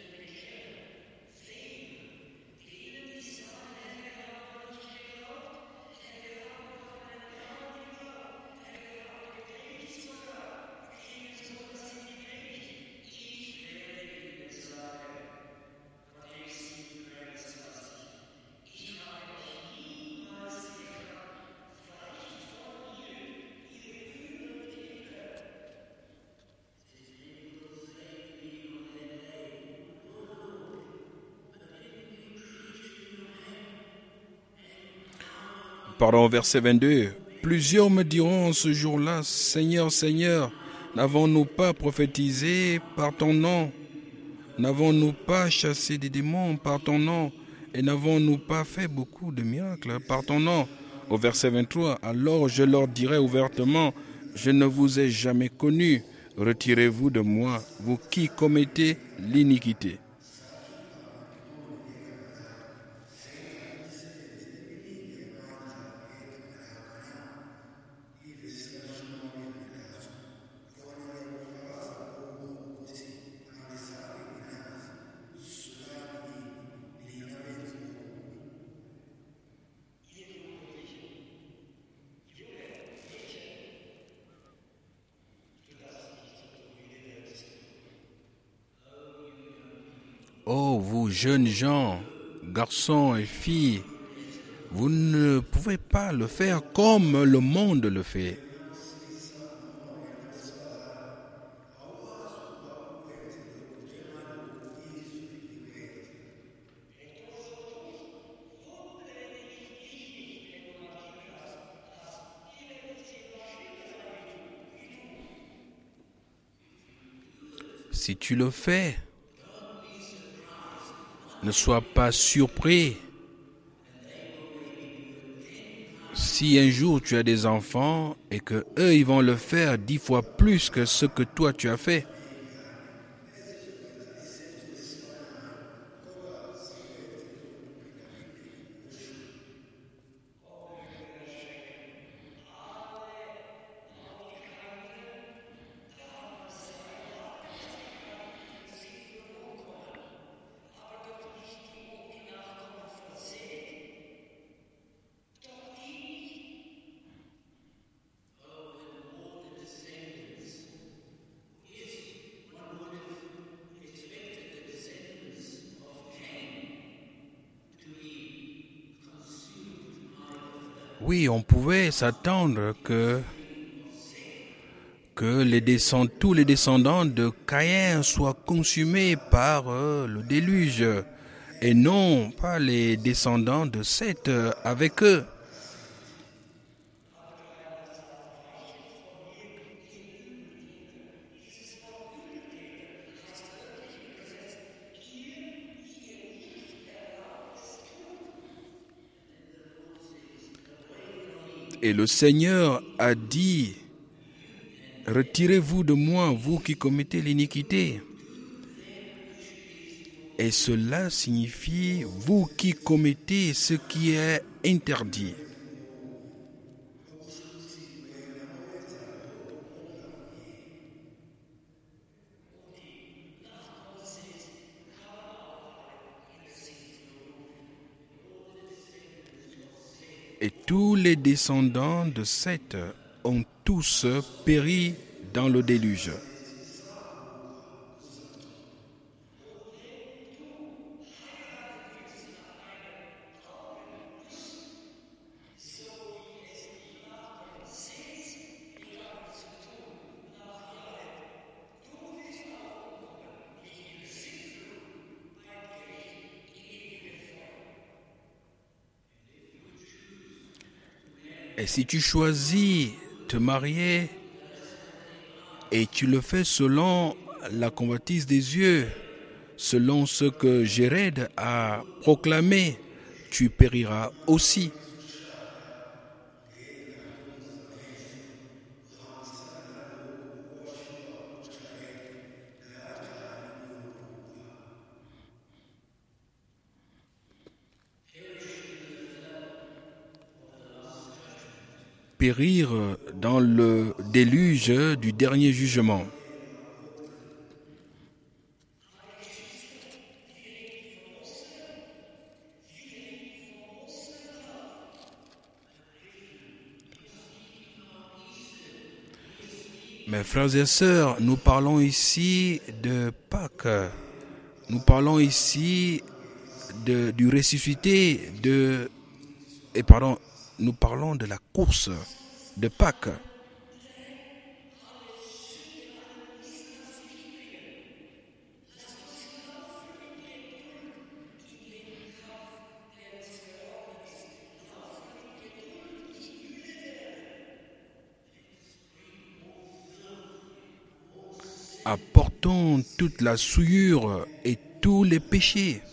Pardon, verset vingt-deux. Plusieurs me diront en ce jour-là, Seigneur, Seigneur, n'avons-nous pas prophétisé par ton nom? N'avons-nous pas chassé des démons par ton nom? Et n'avons-nous pas fait beaucoup de miracles par ton nom? Au verset vingt-trois, alors je leur dirai ouvertement, je ne vous ai jamais connu. Retirez-vous de moi, vous qui commettez l'iniquité. Oh, vous jeunes gens, garçons et filles, vous ne pouvez pas le faire comme le monde le fait. Si tu le fais, ne sois pas surpris si un jour tu as des enfants et que eux ils vont le faire dix fois plus que ce que toi tu as fait. Oui, on pouvait s'attendre que, que les descend- tous les descendants de Caïn soient consumés par euh, le déluge et non pas les descendants de Seth euh, avec eux. Et le Seigneur a dit, « Retirez-vous de moi, vous qui commettez l'iniquité. » Et cela signifie, vous qui commettez ce qui est interdit. Et tous les descendants de Seth ont tous péri dans le déluge. Et si tu choisis de te marier et tu le fais selon la convoitise des yeux, selon ce que Jéred a proclamé, tu périras aussi. Périr dans le déluge du dernier jugement. Mes frères et sœurs, nous parlons ici de Pâques. Nous parlons ici de, du ressuscité, de, et pardon, nous parlons de la course de Pâques. Apportons toute la souillure et tous les péchés.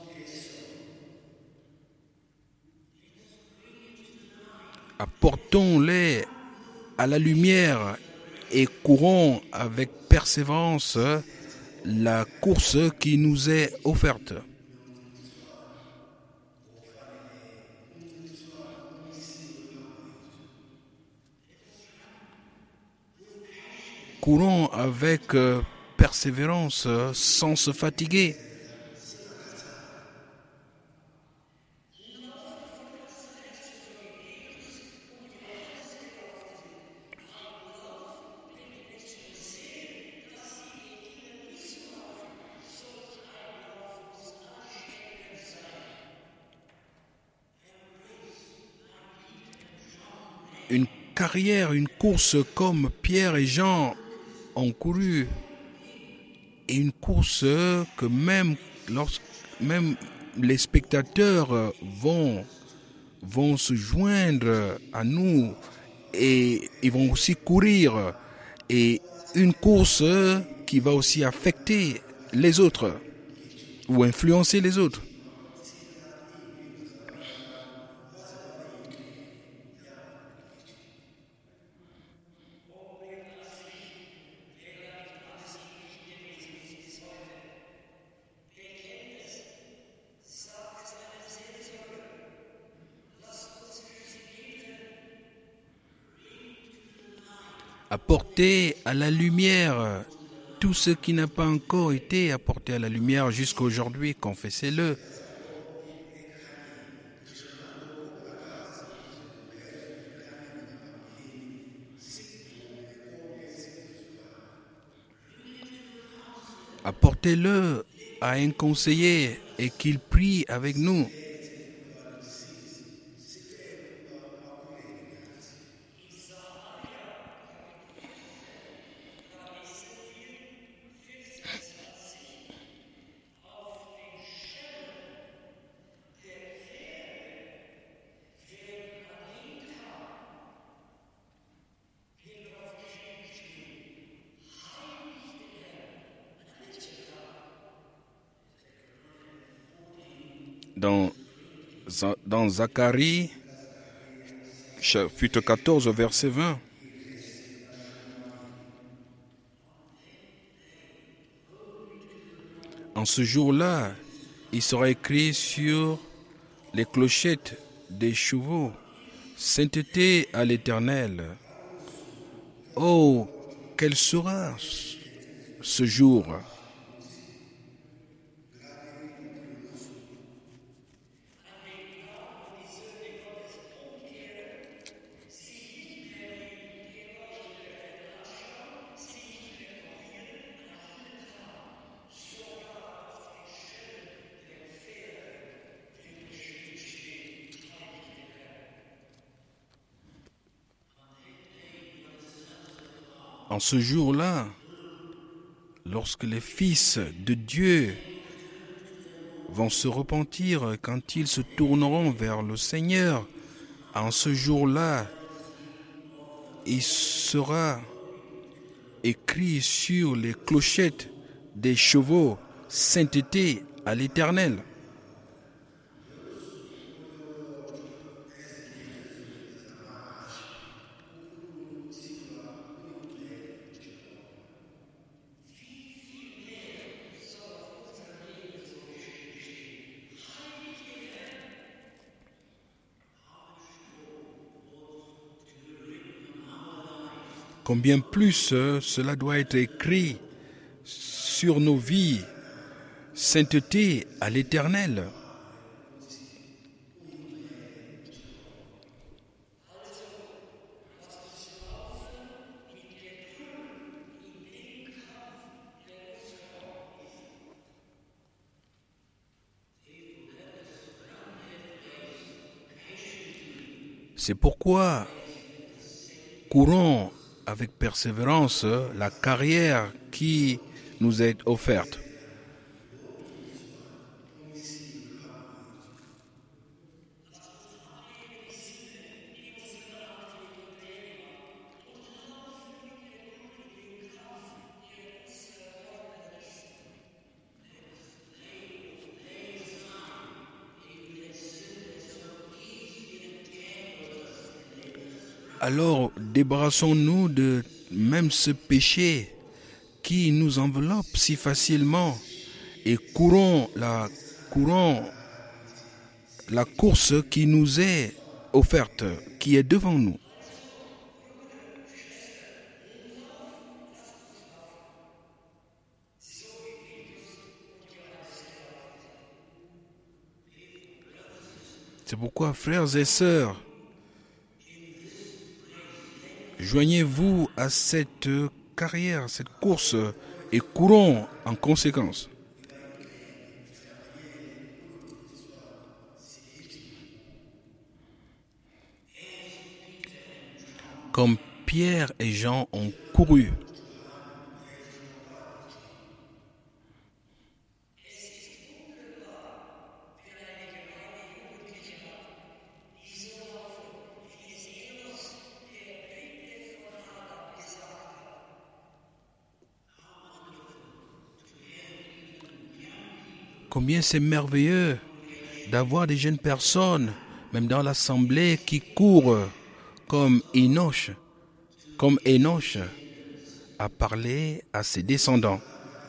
Apportons-les à la lumière et courons avec persévérance la course qui nous est offerte. Courons avec persévérance sans se fatiguer. Une carrière, une course comme Pierre et Jean ont couru, et une course que même, lorsque, même les spectateurs vont, vont se joindre à nous et ils vont aussi courir, et une course qui va aussi affecter les autres ou influencer les autres. Apporter à la lumière tout ce qui n'a pas encore été apporté à la lumière jusqu'à aujourd'hui, confessez-le. Apportez-le à un conseiller et qu'il prie avec nous. dans, dans Zacharie, chapitre quatorze, verset vingt. En ce jour-là, il sera écrit sur les clochettes des chevaux, sainteté à l'Éternel. Oh, quel sera ce jour? En ce jour-là, lorsque les fils de Dieu vont se repentir, quand ils se tourneront vers le Seigneur, en ce jour-là, il sera écrit sur les clochettes des chevaux, sainteté à l'Éternel. Combien plus euh, cela doit être écrit sur nos vies, sainteté à l'Éternel. C'est pourquoi courons avec persévérance la carrière qui nous est offerte. Alors, débarrassons-nous de même ce péché qui nous enveloppe si facilement et courons la, courons la course qui nous est offerte, qui est devant nous. C'est pourquoi, frères et sœurs, joignez-vous à cette carrière, cette course, et courons en conséquence. Comme Pierre et Jean ont couru. Combien c'est merveilleux d'avoir des jeunes personnes, même dans l'assemblée, qui courent comme Enoch, comme Enoch a parlé à ses descendants.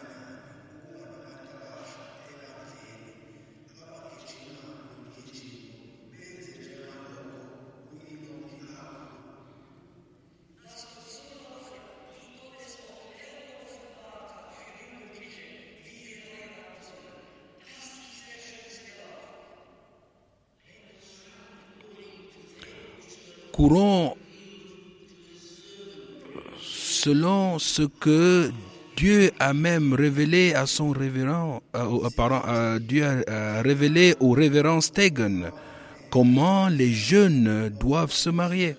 Courons selon ce que Dieu a même révélé à son révérend, euh, pardon, euh, Dieu a euh, révélé au révérend Stegen comment les jeunes doivent se marier.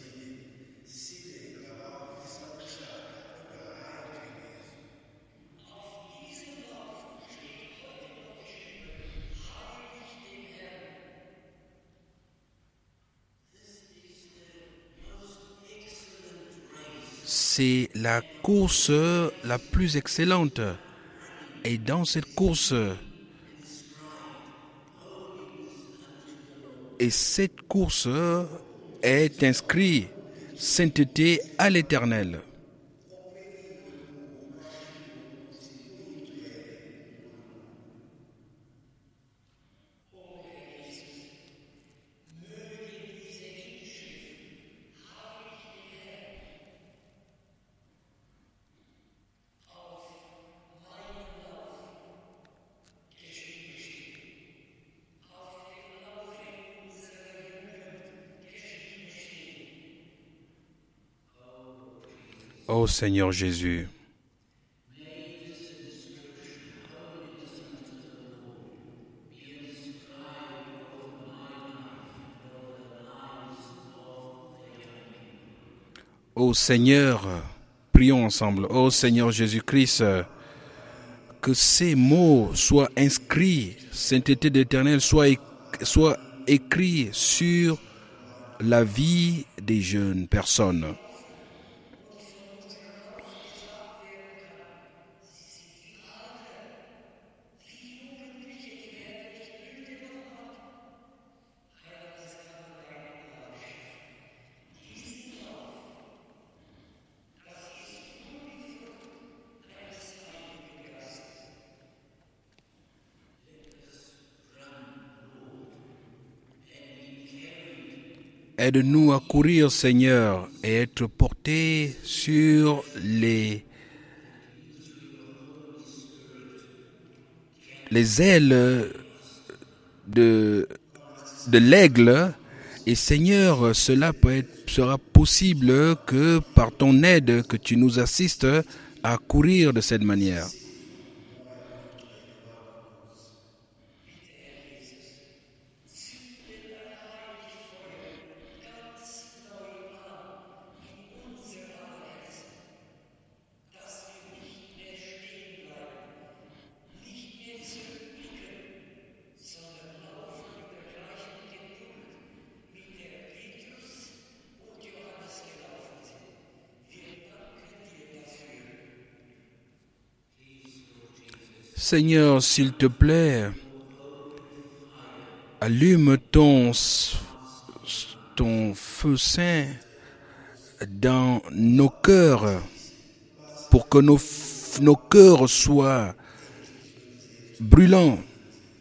C'est la course la plus excellente. Et dans cette course, Et cette course est inscrite sainteté à l'Éternel. Ô Seigneur Jésus, ô Seigneur, prions ensemble, ô Seigneur Jésus-Christ, que ces mots soient inscrits, sainteté d'Éternel, soit, é- soit écrits sur la vie des jeunes personnes. Aide-nous à courir, Seigneur, et être portés sur les, les ailes de, de l'aigle. Et Seigneur, cela peut être, sera possible que par ton aide, que tu nous assistes à courir de cette manière. Seigneur, s'il te plaît, allume ton, ton feu saint dans nos cœurs pour que nos, nos cœurs soient brûlants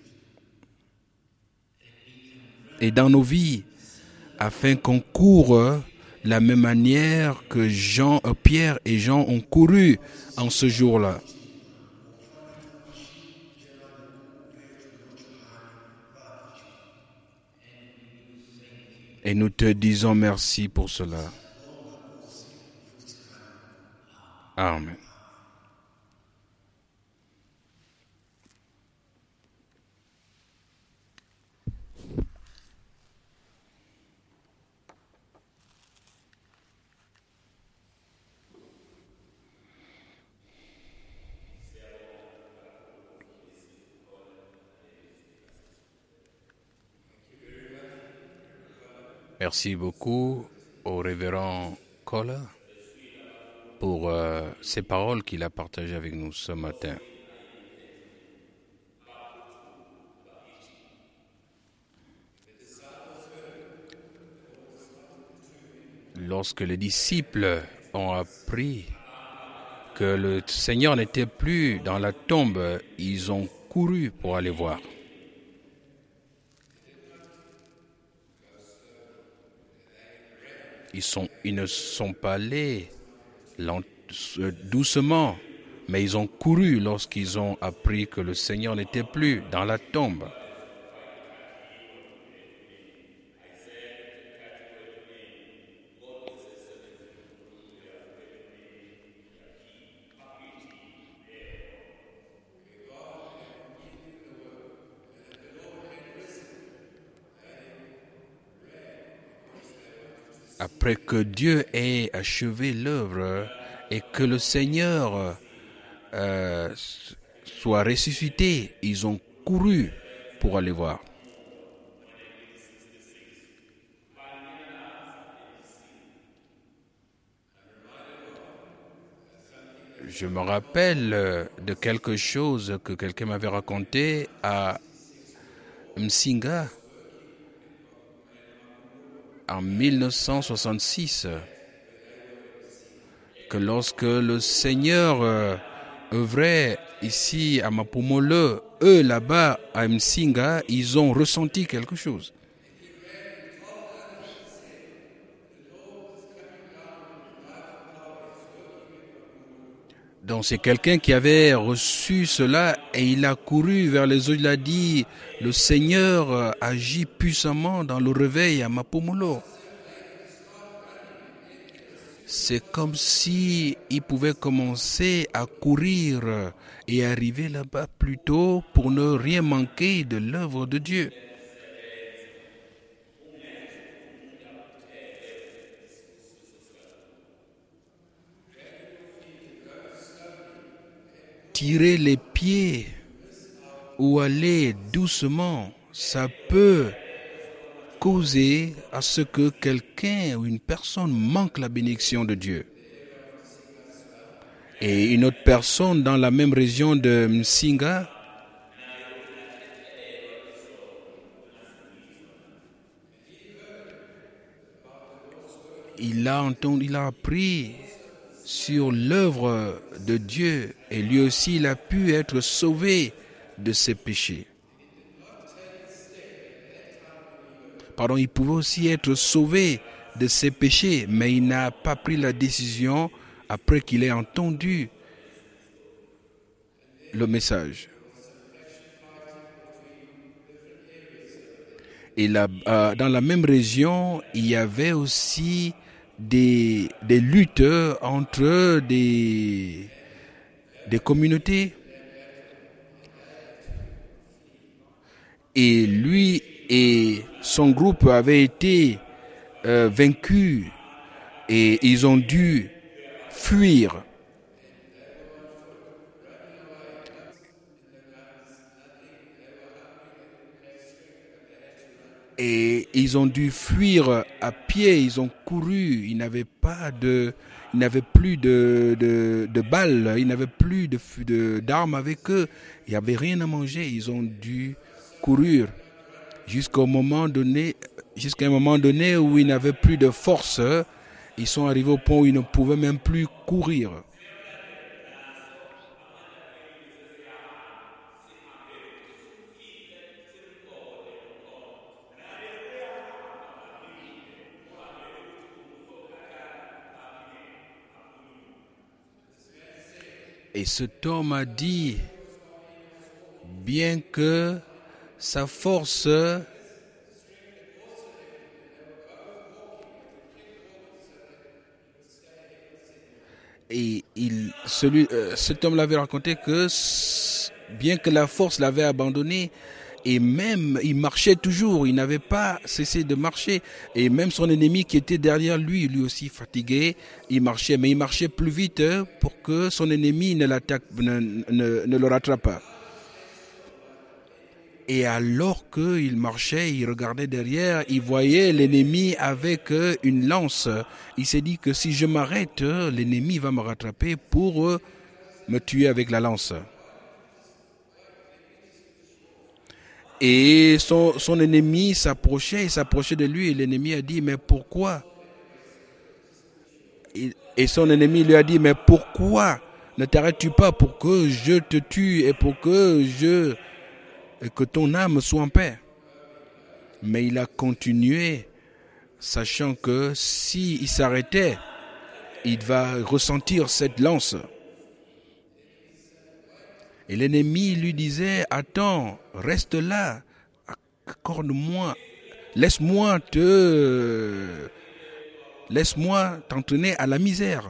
et dans nos vies afin qu'on court la même manière que Jean, euh, Pierre et Jean ont couru en ce jour-là. Et nous te disons merci pour cela. Amen. Merci beaucoup au révérend Kohler pour euh, ces paroles qu'il a partagées avec nous ce matin. Lorsque les disciples ont appris que le Seigneur n'était plus dans la tombe, ils ont couru pour aller voir. Ils, sont, ils ne sont pas allés lent, doucement, mais ils ont couru lorsqu'ils ont appris que le Seigneur n'était plus dans la tombe. Après que Dieu ait achevé l'œuvre et que le Seigneur euh, soit ressuscité, ils ont couru pour aller voir. Je me rappelle de quelque chose que quelqu'un m'avait raconté à Msinga. en mille neuf cent soixante-six que lorsque le Seigneur euh, œuvrait ici à Mapumole, eux là-bas à Msinga, ils ont ressenti quelque chose. Donc c'est quelqu'un qui avait reçu cela et il a couru vers les autres, il a dit, le Seigneur euh, agit puissamment dans le réveil à Mapumolo. C'est comme si il pouvait commencer à courir et arriver là-bas plus tôt pour ne rien manquer de l'œuvre de Dieu. Tirer les pieds ou aller doucement, ça peut causer à ce que quelqu'un ou une personne manque la bénédiction de Dieu. Et une autre personne dans la même région de Msinga, il a entendu, il a appris sur l'œuvre de Dieu et lui aussi il a pu être sauvé de ses péchés. Pardon, il pouvait aussi être sauvé de ses péchés, mais il n'a pas pris la décision après qu'il ait entendu le message. Et là, euh, dans la même région, il y avait aussi des, des luttes entre des, des communautés. Et lui et son groupe avaient été euh, vaincus et ils ont dû fuir. Et ils ont dû fuir à pied, ils ont couru, ils n'avaient pas de, ils n'avaient plus de, de, de balles, ils n'avaient plus de, de, d'armes avec eux, il n'y avait rien à manger, ils ont dû courir jusqu'au moment donné, jusqu'à un moment donné où ils n'avaient plus de force, ils sont arrivés au point où ils ne pouvaient même plus courir. Et cet homme a dit, bien que sa force et il, celui, euh, cet homme l'avait raconté que bien que la force l'avait abandonné, et même il marchait toujours, il n'avait pas cessé de marcher, et même son ennemi qui était derrière lui, lui aussi fatigué, il marchait, mais il marchait plus vite pour que son ennemi ne l'attaque, ne, ne, ne le rattrape pas. Et alors qu'il marchait, il regardait derrière, il voyait l'ennemi avec une lance. Il s'est dit que si je m'arrête, l'ennemi va me rattraper pour me tuer avec la lance. Et son, son ennemi s'approchait, il s'approchait de lui et l'ennemi a dit, mais pourquoi? Et son ennemi lui a dit, mais pourquoi ne t'arrêtes-tu pas pour que je te tue et pour que je... et que ton âme soit en paix? Mais il a continué, sachant que s'il s'arrêtait, il va ressentir cette lance. Et l'ennemi lui disait, attends, reste là, accorde-moi, laisse-moi te, laisse-moi t'entraîner à la misère.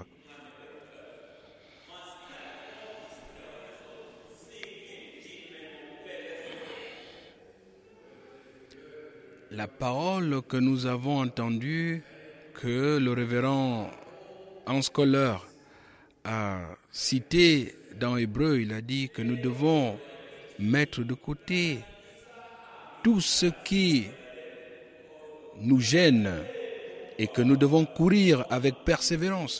La parole que nous avons entendue, que le révérend Hans Koller a citée dans Hébreu, il a dit que nous devons mettre de côté tout ce qui nous gêne et que nous devons courir avec persévérance.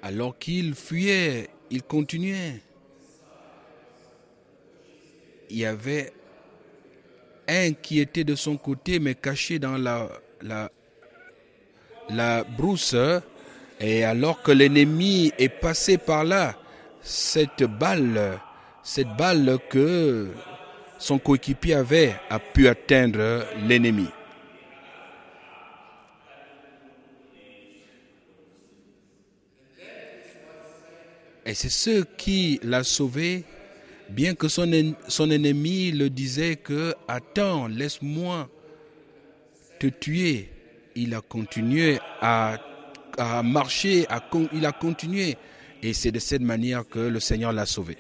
Alors qu'il fuyait, il continuait. Il y avait un qui était de son côté, mais caché dans la, la, la brousse. Et alors que l'ennemi est passé par là, cette balle, cette balle que son coéquipier avait, a pu atteindre l'ennemi. Et c'est ce qui l'a sauvé, bien que son, en, son ennemi le disait que « Attends, laisse-moi te tuer ». Il a continué à, à marcher, à, il a continué. Et c'est de cette manière que le Seigneur l'a sauvé.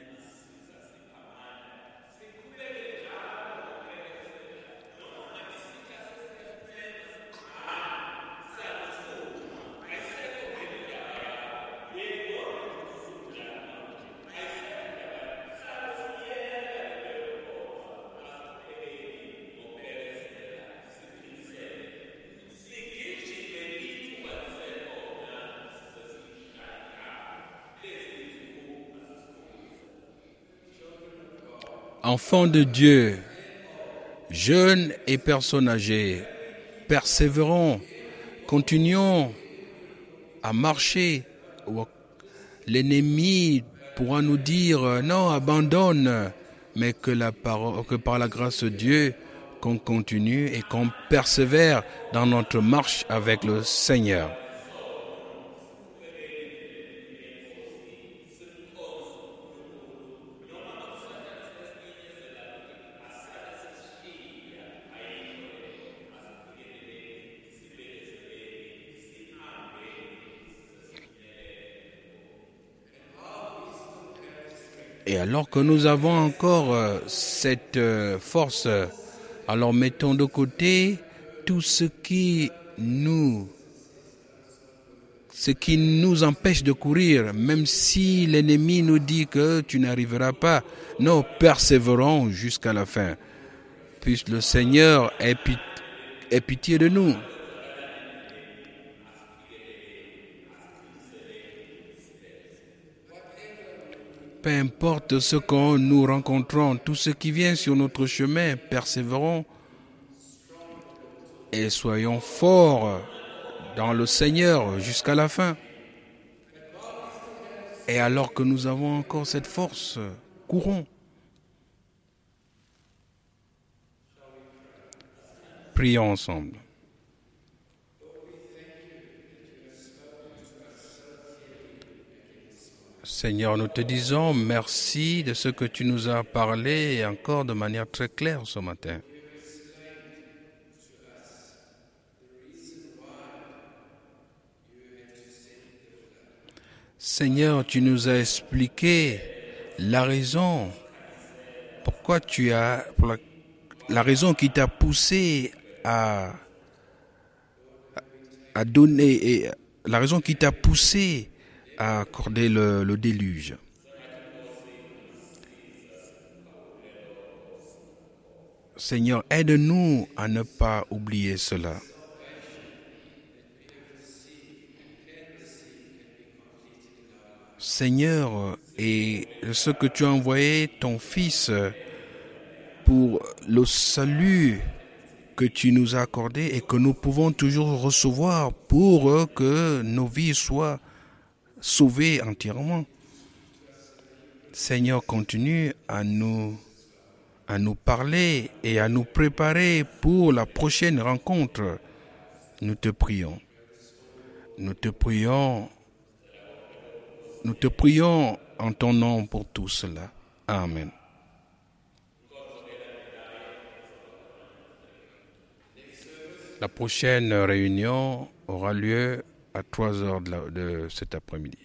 Enfants de Dieu, jeunes et personnes âgées, persévérons, continuons à marcher. L'ennemi pourra nous dire non, abandonne, mais que, la parole, que par la grâce de Dieu, qu'on continue et qu'on persévère dans notre marche avec le Seigneur. Et alors que nous avons encore euh, cette euh, force, euh, alors mettons de côté tout ce qui nous, ce qui nous empêche de courir, même si l'ennemi nous dit que tu n'arriveras pas. Nous persévérons jusqu'à la fin, puisque le Seigneur ait pitié, ait pitié de nous. Peu importe ce que nous rencontrons, tout ce qui vient sur notre chemin, persévérons et soyons forts dans le Seigneur jusqu'à la fin. Et alors que nous avons encore cette force, courons. Prions ensemble. Seigneur, nous te disons merci de ce que tu nous as parlé et encore de manière très claire ce matin. Seigneur, tu nous as expliqué la raison pourquoi tu as, pour la, la raison qui t'a poussé à, à donner, et la raison qui t'a poussé à accorder le, le déluge. Seigneur, aide-nous à ne pas oublier cela. Seigneur, et ce que tu as envoyé ton Fils pour le salut que tu nous as accordé et que nous pouvons toujours recevoir pour que nos vies soient sauvées entièrement. Seigneur, continue à nous, à nous parler et à nous préparer pour la prochaine rencontre. Nous te prions. Nous te prions. Nous te prions en ton nom pour tout cela. Amen. La prochaine réunion aura lieu à trois heures de, la, de cet après-midi.